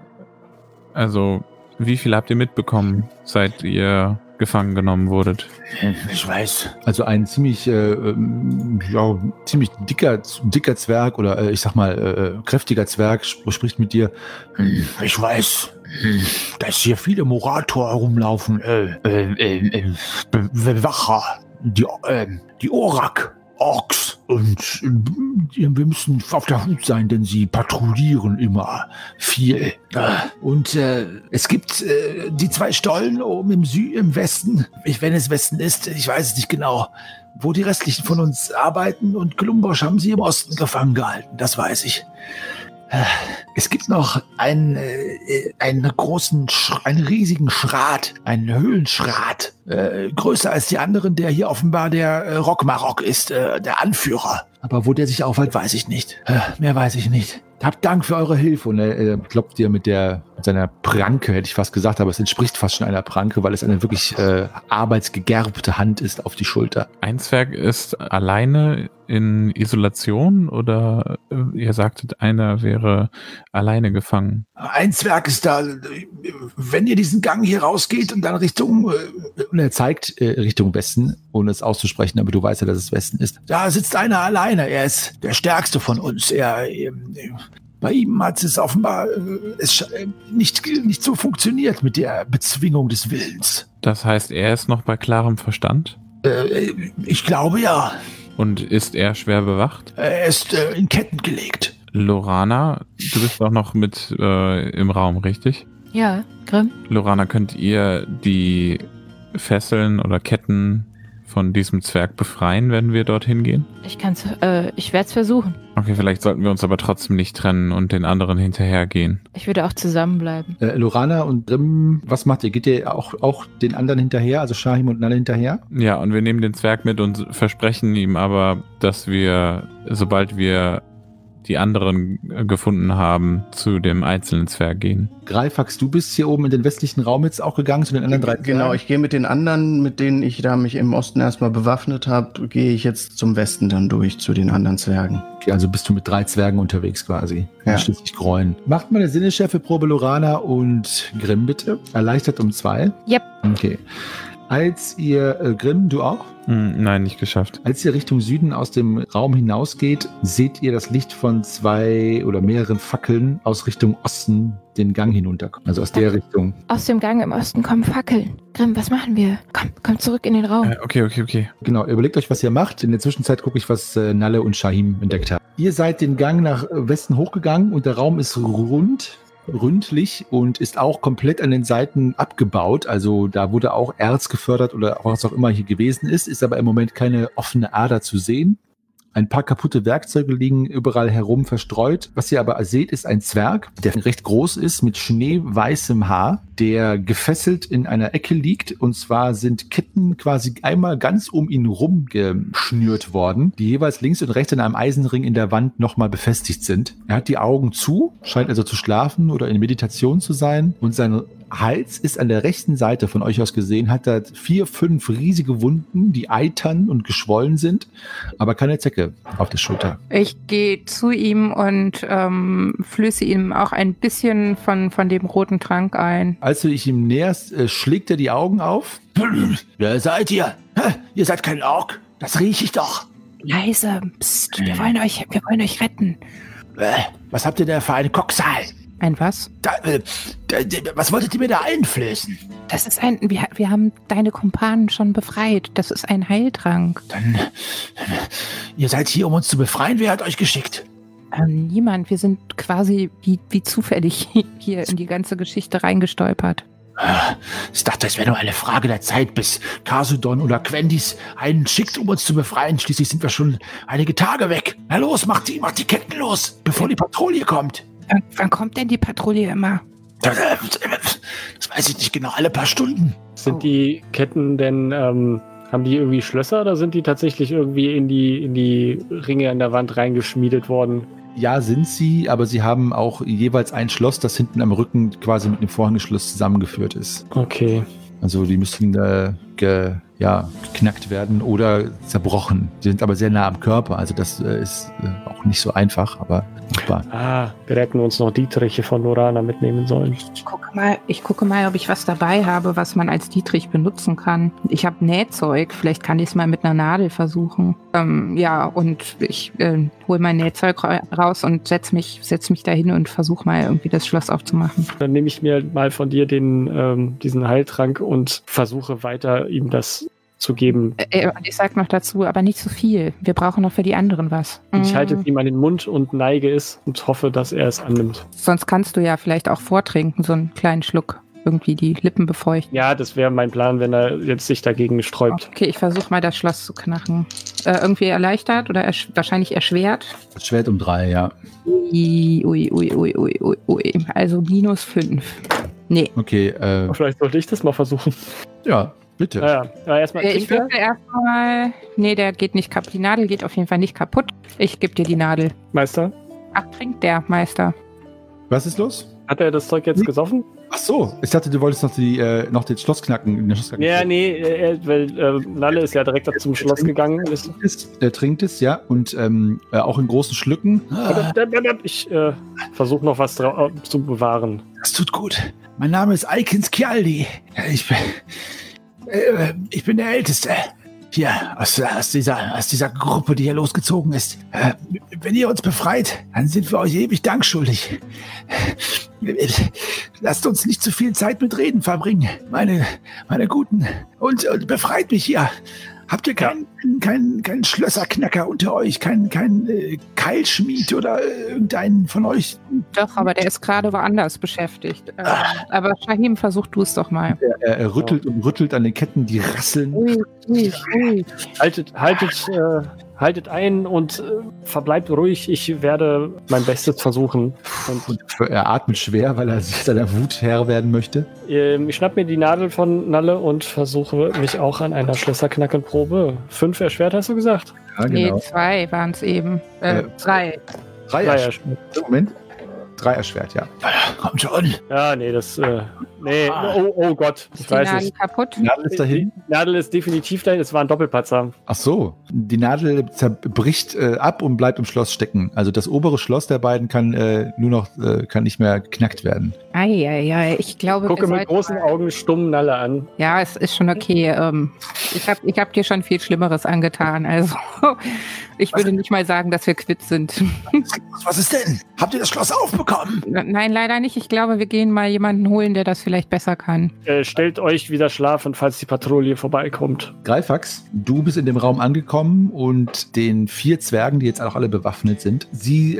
also, wie viel habt ihr mitbekommen, seit ihr gefangen genommen wurdet? Ich weiß. Also ein ziemlich dicker Zwerg oder ich sag mal kräftiger Zwerg spricht mit dir. Ich weiß, dass hier viele Morator herumlaufen. Bewacher, die Orak. Orks und wir müssen auf der Hut sein, denn sie patrouillieren immer viel. Und es gibt die 2 Stollen oben im Westen, wenn es Westen ist, ich weiß es nicht genau, wo die restlichen von uns arbeiten und Kolumbosch haben sie im Osten gefangen gehalten, das weiß ich. Es gibt noch einen riesigen Schrat, einen Höhlenschrat, größer als die anderen, der hier offenbar der Rockmarok ist, der Anführer. Aber wo der sich aufhält, weiß ich nicht. Mehr weiß ich nicht. Habt Dank für eure Hilfe. Und er klopft dir mit seiner Pranke, hätte ich fast gesagt, aber es entspricht fast schon einer Pranke, weil es eine wirklich arbeitsgegerbte Hand ist auf die Schulter. Ein Zwerg ist alleine in Isolation oder ihr sagtet, einer wäre alleine gefangen? Ein Zwerg ist da. Wenn ihr diesen Gang hier rausgeht und dann Richtung, und er zeigt Richtung Westen, ohne es auszusprechen, aber du weißt ja, dass es Westen ist. Da sitzt einer alleine. Er ist der Stärkste von uns. Bei ihm hat es offenbar nicht so funktioniert mit der Bezwingung des Willens. Das heißt, er ist noch bei klarem Verstand? Ich glaube ja. Und ist er schwer bewacht? Er ist in Ketten gelegt. Lorana, du bist doch noch mit im Raum, richtig? Ja, Grimm. Lorana, könnt ihr die Fesseln oder Ketten von diesem Zwerg befreien, wenn wir dorthin gehen? Ich werde es versuchen. Okay, vielleicht sollten wir uns aber trotzdem nicht trennen und den anderen hinterhergehen. Ich würde auch zusammenbleiben. Lorana und Grimm, was macht ihr? Geht ihr auch den anderen hinterher, also Shahim und Nalle hinterher? Ja, und wir nehmen den Zwerg mit und versprechen ihm aber, dass wir, sobald wir die anderen gefunden haben, zu dem einzelnen Zwerg gehen. Greifax, du bist hier oben in den westlichen Raum jetzt auch gegangen, zu den anderen 3 Zwergen? Genau, ich gehe mit den anderen, mit denen ich da mich im Osten erstmal bewaffnet habe, gehe ich jetzt zum Westen dann durch, zu den anderen Zwergen. Okay, also bist du mit 3 Zwergen unterwegs quasi. Ja. Schließlich Groin. Macht mal eine Sinneschärfe-Probe, Lorana und Grimm bitte. Erleichtert um 2. Yep. Okay. Als ihr, Grimm, du auch? Nein, nicht geschafft. Als ihr Richtung Süden aus dem Raum hinausgeht, seht ihr das Licht von 2 oder mehreren Fackeln aus Richtung Osten den Gang hinunterkommen. Also aus der Richtung. Aus dem Gang im Osten kommen Fackeln. Grimm, was machen wir? Komm zurück in den Raum. Okay. Genau, überlegt euch, was ihr macht. In der Zwischenzeit gucke ich, was Nalle und Shahim entdeckt haben. Ihr seid den Gang nach Westen hochgegangen und der Raum ist ründlich und ist auch komplett an den Seiten abgebaut. Also da wurde auch Erz gefördert oder was auch immer hier gewesen ist aber im Moment keine offene Ader zu sehen. Ein paar kaputte Werkzeuge liegen überall herum verstreut. Was ihr aber seht, ist ein Zwerg, der recht groß ist, mit schneeweißem Haar, der gefesselt in einer Ecke liegt. Und zwar sind Ketten quasi einmal ganz um ihn rumgeschnürt worden, die jeweils links und rechts an einem Eisenring in der Wand nochmal befestigt sind. Er hat die Augen zu, scheint also zu schlafen oder in Meditation zu sein. Und sein Hals ist an der rechten Seite von euch aus gesehen, hat er 4, 5 riesige Wunden, die eitern und geschwollen sind, aber keine Zecke auf der Schulter. Ich gehe zu ihm und flöße ihm auch ein bisschen von dem roten Trank ein. Als du dich ihm näherst, schlägt er die Augen auf. Wer seid ihr? Ihr seid kein Ork. Das rieche ich doch. Leise, psst, wir wollen euch retten. Was habt ihr da für einen Koksal? Ein was? Was wolltet ihr mir da einflößen? Das ist wir haben deine Kumpanen schon befreit. Das ist ein Heiltrank. Dann, ihr seid hier, um uns zu befreien. Wer hat euch geschickt? Niemand. Wir sind quasi wie zufällig hier in die ganze Geschichte reingestolpert. Ich dachte, es wäre nur eine Frage der Zeit, bis Kasudon oder Quendis einen schickt, um uns zu befreien. Schließlich sind wir schon einige Tage weg. Na los, macht die Ketten los, bevor die Patrouille kommt. Wann kommt denn die Patrouille immer? Das weiß ich nicht genau, alle paar Stunden. Sind die Ketten denn, haben die irgendwie Schlösser oder sind die tatsächlich irgendwie in die Ringe an der Wand reingeschmiedet worden? Ja, sind sie, aber sie haben auch jeweils ein Schloss, das hinten am Rücken quasi mit dem Vorhängeschloss zusammengeführt ist. Okay. Also die müssen geknackt werden oder zerbrochen. Die sind aber sehr nah am Körper, also das ist auch nicht so einfach, aber machbar. Wir hätten uns noch Dietriche von Lorana mitnehmen sollen. Ich gucke mal, ob ich was dabei habe, was man als Dietrich benutzen kann. Ich habe Nähzeug, vielleicht kann ich es mal mit einer Nadel versuchen. Und ich hole mein Nähzeug raus und setz mich dahin und versuche mal irgendwie das Schloss aufzumachen. Dann nehme ich mir mal von dir diesen Heiltrank und versuche weiter ihm das zu geben. Ich sag noch dazu, aber nicht so viel. Wir brauchen noch für die anderen was. Ich halte es ihm an den Mund und neige es und hoffe, dass er es annimmt. Sonst kannst du ja vielleicht auch vortrinken, so einen kleinen Schluck. Irgendwie die Lippen befeuchten. Ja, das wäre mein Plan, wenn er jetzt sich dagegen sträubt. Okay, ich versuche mal das Schloss zu knacken. Irgendwie erleichtert oder wahrscheinlich erschwert? Erschwert um 3, ja. Ui. Also -5. Nee. Okay. Vielleicht sollte ich das mal versuchen. Ja. Bitte. Ja, erstmal ich würde erstmal. Nee, der geht nicht kaputt. Die Nadel geht auf jeden Fall nicht kaputt. Ich gebe dir die Nadel. Meister? Ach, trinkt der Meister. Was ist los? Hat er das Zeug jetzt gesoffen? Ach so, ich dachte, du wolltest noch den Schloss knacken. Ja, nee, weil Nalle ist ja direkt zum Schloss gegangen. Er trinkt es, ja, und auch in großen Schlücken. Ich versuche noch was zu bewahren. Das tut gut. Mein Name ist Aikins Kjaldi. Ich bin der Älteste hier aus dieser Gruppe, die hier losgezogen ist. Wenn ihr uns befreit, dann sind wir euch ewig Dank schuldig. Lasst uns nicht zu viel Zeit mit Reden verbringen, meine Guten. Und befreit mich hier. Habt ihr keinen Schlösserknacker unter euch? Keinen Keilschmied oder irgendeinen von euch? Doch, aber der ist gerade woanders beschäftigt. Aber Shahim, versuch du es doch mal. Er rüttelt und rüttelt an den Ketten, die rasseln. Ui. Haltet ein und verbleibt ruhig. Ich werde mein Bestes versuchen. Und er atmet schwer, weil er seiner Wut Herr werden möchte. Ich schnapp mir die Nadel von Nalle und versuche mich auch an einer Schlösserknackenprobe. 5 erschwert, hast du gesagt? Ja, genau. Nee, 2 waren es eben. 3. 3 erschwert. Moment. 3 erschwert, ja. Ja, komm schon. Ja, nee, das, nee, oh Gott, ich Ist die weiß Nadel nicht. kaputt? Die Nadel ist dahin. Die Nadel ist definitiv dahin, es war ein Doppelpatzer. Ach so, die Nadel zerbricht ab und bleibt im Schloss stecken. Also das obere Schloss der beiden kann kann nicht mehr geknackt werden. Eieiei, ich glaube, Gucke mit großen Augen stumm Nalle an. Ja, es ist schon okay. Ich hab dir schon viel Schlimmeres angetan. Also, ich würde nicht mal sagen, dass wir quitt sind. Was ist denn? Habt ihr das Schloss aufbekommen? Nein, leider nicht. Ich glaube, wir gehen mal jemanden holen, der das vielleicht besser kann. Stellt euch wieder schlafen, falls die Patrouille vorbeikommt. Greifax, du bist in dem Raum angekommen und den 4 Zwergen, die jetzt auch alle bewaffnet sind, sie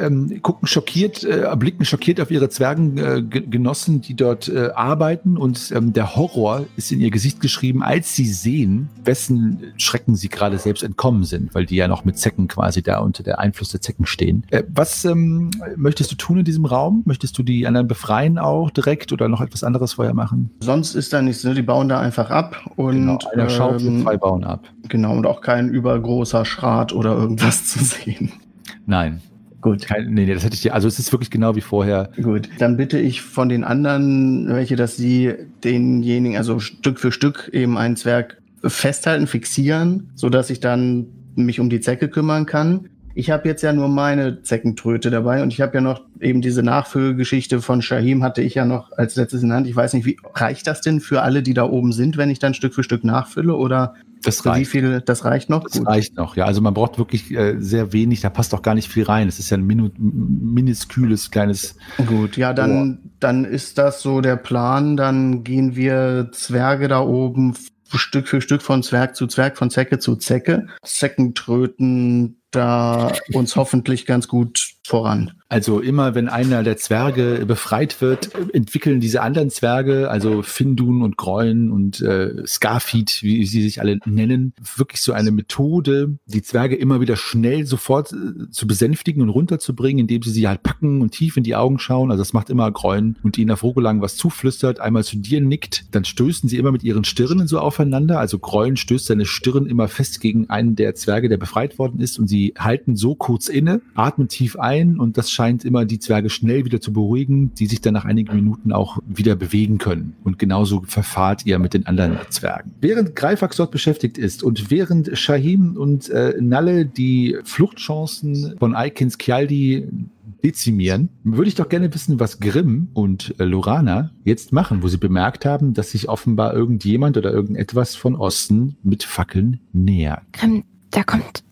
blicken schockiert auf ihre Zwergengenossen, die dort arbeiten und der Horror ist in ihr Gesicht geschrieben, als sie sehen, wessen Schrecken sie gerade selbst entkommen sind, weil die ja noch mit Zecken quasi da unter der Einfluss der Zecken stehen. Was möchtest du tun in diesem Raum? Möchtest du die anderen befreien auch direkt oder noch etwas anderes vorher machen? Sonst ist da nichts, ne? Die bauen da einfach ab und Genau, einer schaufelt, 2 bauen ab. Genau, und auch kein übergroßer Schrat oder irgendwas zu sehen. Nein. Gut. Nee, das hätte ich dir. Also es ist wirklich genau wie vorher. Gut, dann bitte ich von den anderen dass sie denjenigen, also Stück für Stück eben einen Zwerg festhalten, fixieren, sodass ich dann mich um die Zecke kümmern kann. Ich habe jetzt ja nur meine Zeckentröte dabei und ich habe ja noch eben diese Nachfüllgeschichte von Shahim hatte ich ja noch als letztes in der Hand. Ich weiß nicht, reicht das denn für alle, die da oben sind, wenn ich dann Stück für Stück nachfülle oder das reicht. Wie viel, das reicht noch? Das reicht noch, ja. Also man braucht wirklich sehr wenig, da passt auch gar nicht viel rein. Es ist ja ein minusküles kleines... Gut, ja, dann ist das so der Plan. Dann gehen wir Zwerge da oben Stück für Stück von Zwerg zu Zwerg, von Zecke zu Zecke. Zeckentröten da uns hoffentlich ganz gut voran. Also immer, wenn einer der Zwerge befreit wird, entwickeln diese anderen Zwerge, also Findun und Grollen und Scarfeed, wie sie sich alle nennen, wirklich so eine Methode, die Zwerge immer wieder schnell sofort zu besänftigen und runterzubringen, indem sie halt packen und tief in die Augen schauen. Also das macht immer Grollen und ihnen auf Rogolang was zuflüstert, einmal zu dir nickt, dann stößen sie immer mit ihren Stirnen so aufeinander. Also Grollen stößt seine Stirn immer fest gegen einen der Zwerge, der befreit worden ist und sie halten so kurz inne, atmen tief ein und das scheint immer die Zwerge schnell wieder zu beruhigen, die sich dann nach einigen Minuten auch wieder bewegen können. Und genauso verfahrt ihr mit den anderen Zwergen. Während Greifax dort beschäftigt ist und während Shahim und Nalle die Fluchtchancen von Eikins Kjaldi dezimieren, würde ich doch gerne wissen, was Grimm und Lorana jetzt machen, wo sie bemerkt haben, dass sich offenbar irgendjemand oder irgendetwas von Osten mit Fackeln nähert. Grimm, da kommt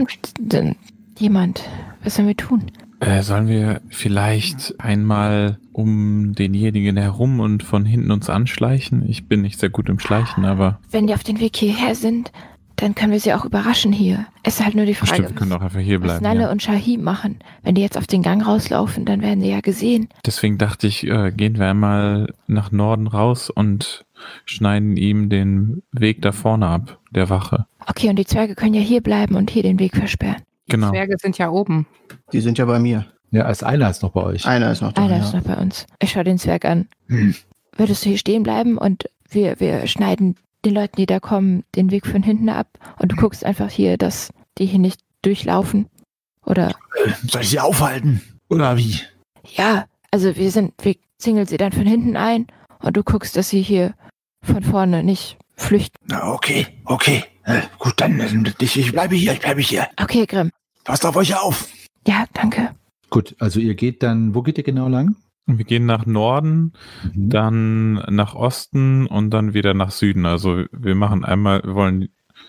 jemand. Was sollen wir tun? Sollen wir vielleicht einmal um denjenigen herum und von hinten uns anschleichen? Ich bin nicht sehr gut im Schleichen, aber... Wenn die auf den Weg hierher sind, dann können wir sie auch überraschen hier. Es ist halt nur die Frage, stimmt, wir können auch einfach hier bleiben, was Nalle ja. und Shahim machen. Wenn die jetzt auf den Gang rauslaufen, dann werden sie ja gesehen. Deswegen dachte ich, gehen wir einmal nach Norden raus und schneiden ihm den Weg da vorne ab, der Wache. Okay, und die Zwerge können ja hier bleiben und hier den Weg versperren. Genau. Die Zwerge sind ja oben. Die sind ja bei mir. Ja, einer ist noch bei euch. Einer ist noch da. Einer ist noch bei uns. Ich schaue den Zwerg an. Würdest du hier stehen bleiben und wir schneiden den Leuten, die da kommen, den Weg von hinten ab und du guckst einfach hier, dass die hier nicht durchlaufen? Oder? Soll ich sie aufhalten? Oder wie? Ja, also wir zingeln sie dann von hinten ein und du guckst, dass sie hier von vorne nicht flüchten. Na, okay. Gut, dann ich bleibe hier. Okay, Grimm. Passt auf euch auf. Ja, danke. Gut, also ihr geht dann, wo geht ihr genau lang? Wir gehen nach Norden, dann nach Osten und dann wieder nach Süden. Also wir wollen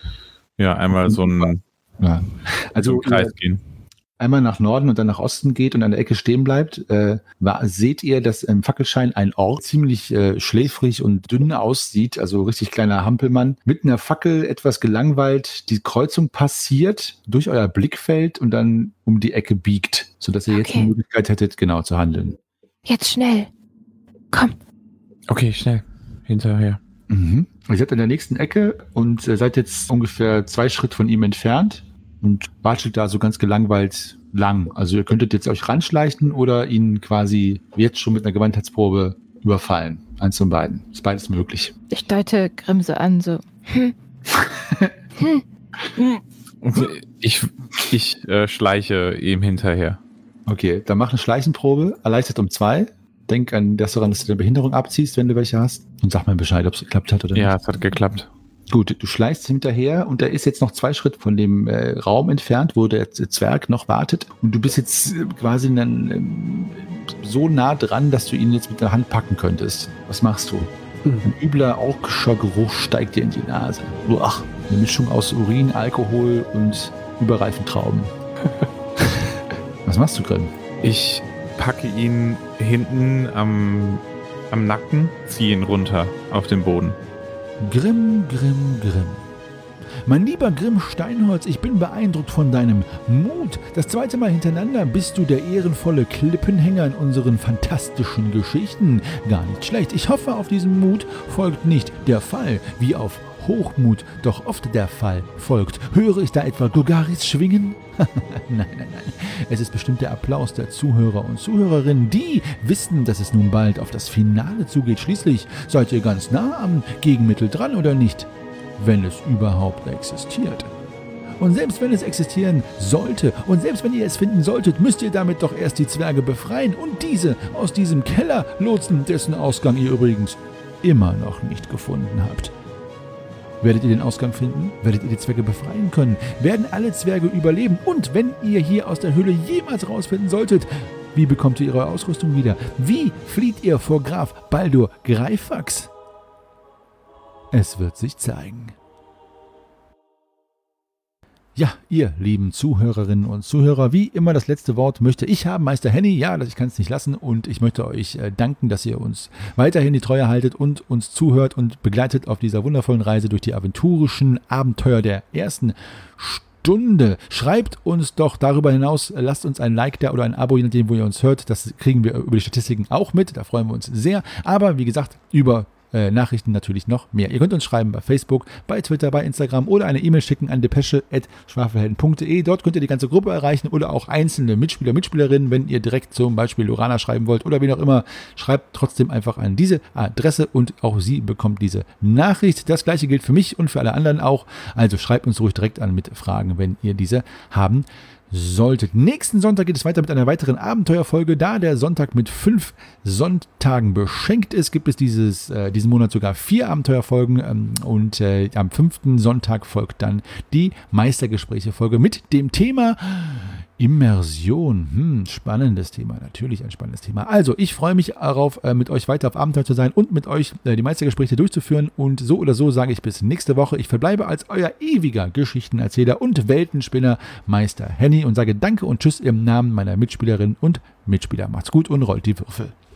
einmal so einen, also Kreis gehen. Einmal nach Norden und dann nach Osten geht und an der Ecke stehen bleibt, seht ihr, dass im Fackelschein ein Ork ziemlich schläfrig und dünn aussieht, also richtig kleiner Hampelmann, mit einer Fackel etwas gelangweilt die Kreuzung passiert, durch euer Blickfeld und dann um die Ecke biegt, sodass ihr jetzt die Möglichkeit hättet, genau zu handeln. Jetzt schnell. Komm. Okay, schnell. Hinterher. Mhm. Ihr seid an der nächsten Ecke und seid jetzt ungefähr 2 Schritt von ihm entfernt. Und watschelt da so ganz gelangweilt lang. Also ihr könntet jetzt euch ranschleichen oder ihn quasi jetzt schon mit einer Gewandheitsprobe überfallen. Eins von beiden. Ist beides möglich. Ich deute Grimm so an, so. Und ich schleiche ihm hinterher. Okay, dann mach eine Schleichenprobe, erleichtert um 2. Denk an, dass du deine Behinderung abziehst, wenn du welche hast. Und sag mal Bescheid, ob es geklappt hat oder nicht. Ja, es hat geklappt. Gut, du schleichst hinterher und er ist jetzt noch 2 Schritte von dem Raum entfernt, wo der Zwerg noch wartet. Und du bist jetzt quasi so nah dran, dass du ihn jetzt mit der Hand packen könntest. Was machst du? Ein übler auguscher Geruch steigt dir in die Nase. Ach, eine Mischung aus Urin, Alkohol und überreifen Trauben. Was machst du, Grimm? Ich packe ihn hinten am Nacken, ziehe ihn runter auf den Boden. Grimm. Mein lieber Grimm Steinholz, ich bin beeindruckt von deinem Mut. Das 2. Mal hintereinander bist du der ehrenvolle Klippenhänger in unseren fantastischen Geschichten. Gar nicht schlecht. Ich hoffe, auf diesen Mut folgt nicht der Fall, wie auf Hochmut doch oft der Fall folgt. Höre ich da etwa Gulgaris schwingen? Nein. Es ist bestimmt der Applaus der Zuhörer und Zuhörerinnen, die wissen, dass es nun bald auf das Finale zugeht. Schließlich seid ihr ganz nah am Gegenmittel dran, oder nicht? Wenn es überhaupt existiert. Und selbst wenn es existieren sollte und selbst wenn ihr es finden solltet, müsst ihr damit doch erst die Zwerge befreien und diese aus diesem Keller lotsen, dessen Ausgang ihr übrigens immer noch nicht gefunden habt. Werdet ihr den Ausgang finden? Werdet ihr die Zwerge befreien können? Werden alle Zwerge überleben? Und wenn ihr hier aus der Höhle jemals rausfinden solltet, wie bekommt ihr eure Ausrüstung wieder? Wie flieht ihr vor Graf Baldur Greifax? Es wird sich zeigen. Ja, ihr lieben Zuhörerinnen und Zuhörer, wie immer das letzte Wort möchte ich haben, Meister Henny. Ja, ich kann es nicht lassen und ich möchte euch danken, dass ihr uns weiterhin die Treue haltet und uns zuhört und begleitet auf dieser wundervollen Reise durch die aventurischen Abenteuer der ersten Stunde. Schreibt uns doch darüber hinaus, lasst uns ein Like da oder ein Abo, je nachdem, wo ihr uns hört. Das kriegen wir über die Statistiken auch mit, da freuen wir uns sehr. Aber wie gesagt, über Nachrichten natürlich noch mehr. Ihr könnt uns schreiben bei Facebook, bei Twitter, bei Instagram oder eine E-Mail schicken an depesche@schwafelhelden.de. Dort könnt ihr die ganze Gruppe erreichen oder auch einzelne Mitspieler, Mitspielerinnen, wenn ihr direkt zum Beispiel Lorana schreiben wollt oder wen auch immer. Schreibt trotzdem einfach an diese Adresse und auch sie bekommt diese Nachricht. Das gleiche gilt für mich und für alle anderen auch. Also schreibt uns ruhig direkt an mit Fragen, wenn ihr diese haben solltet. Nächsten Sonntag geht es weiter mit einer weiteren Abenteuerfolge. Da der Sonntag mit 5 Sonntagen beschenkt ist, gibt es diesen Monat sogar 4 Abenteuerfolgen und am 5. Sonntag folgt dann die Meistergespräche-Folge mit dem Thema Immersion. Spannendes Thema, natürlich ein spannendes Thema. Also, ich freue mich darauf, mit euch weiter auf Abenteuer zu sein und mit euch die Meistergespräche durchzuführen. Und so oder so sage ich bis nächste Woche. Ich verbleibe als euer ewiger Geschichtenerzähler und Weltenspinner Meister Henny und sage Danke und Tschüss im Namen meiner Mitspielerinnen und Mitspieler. Macht's gut und rollt die Würfel.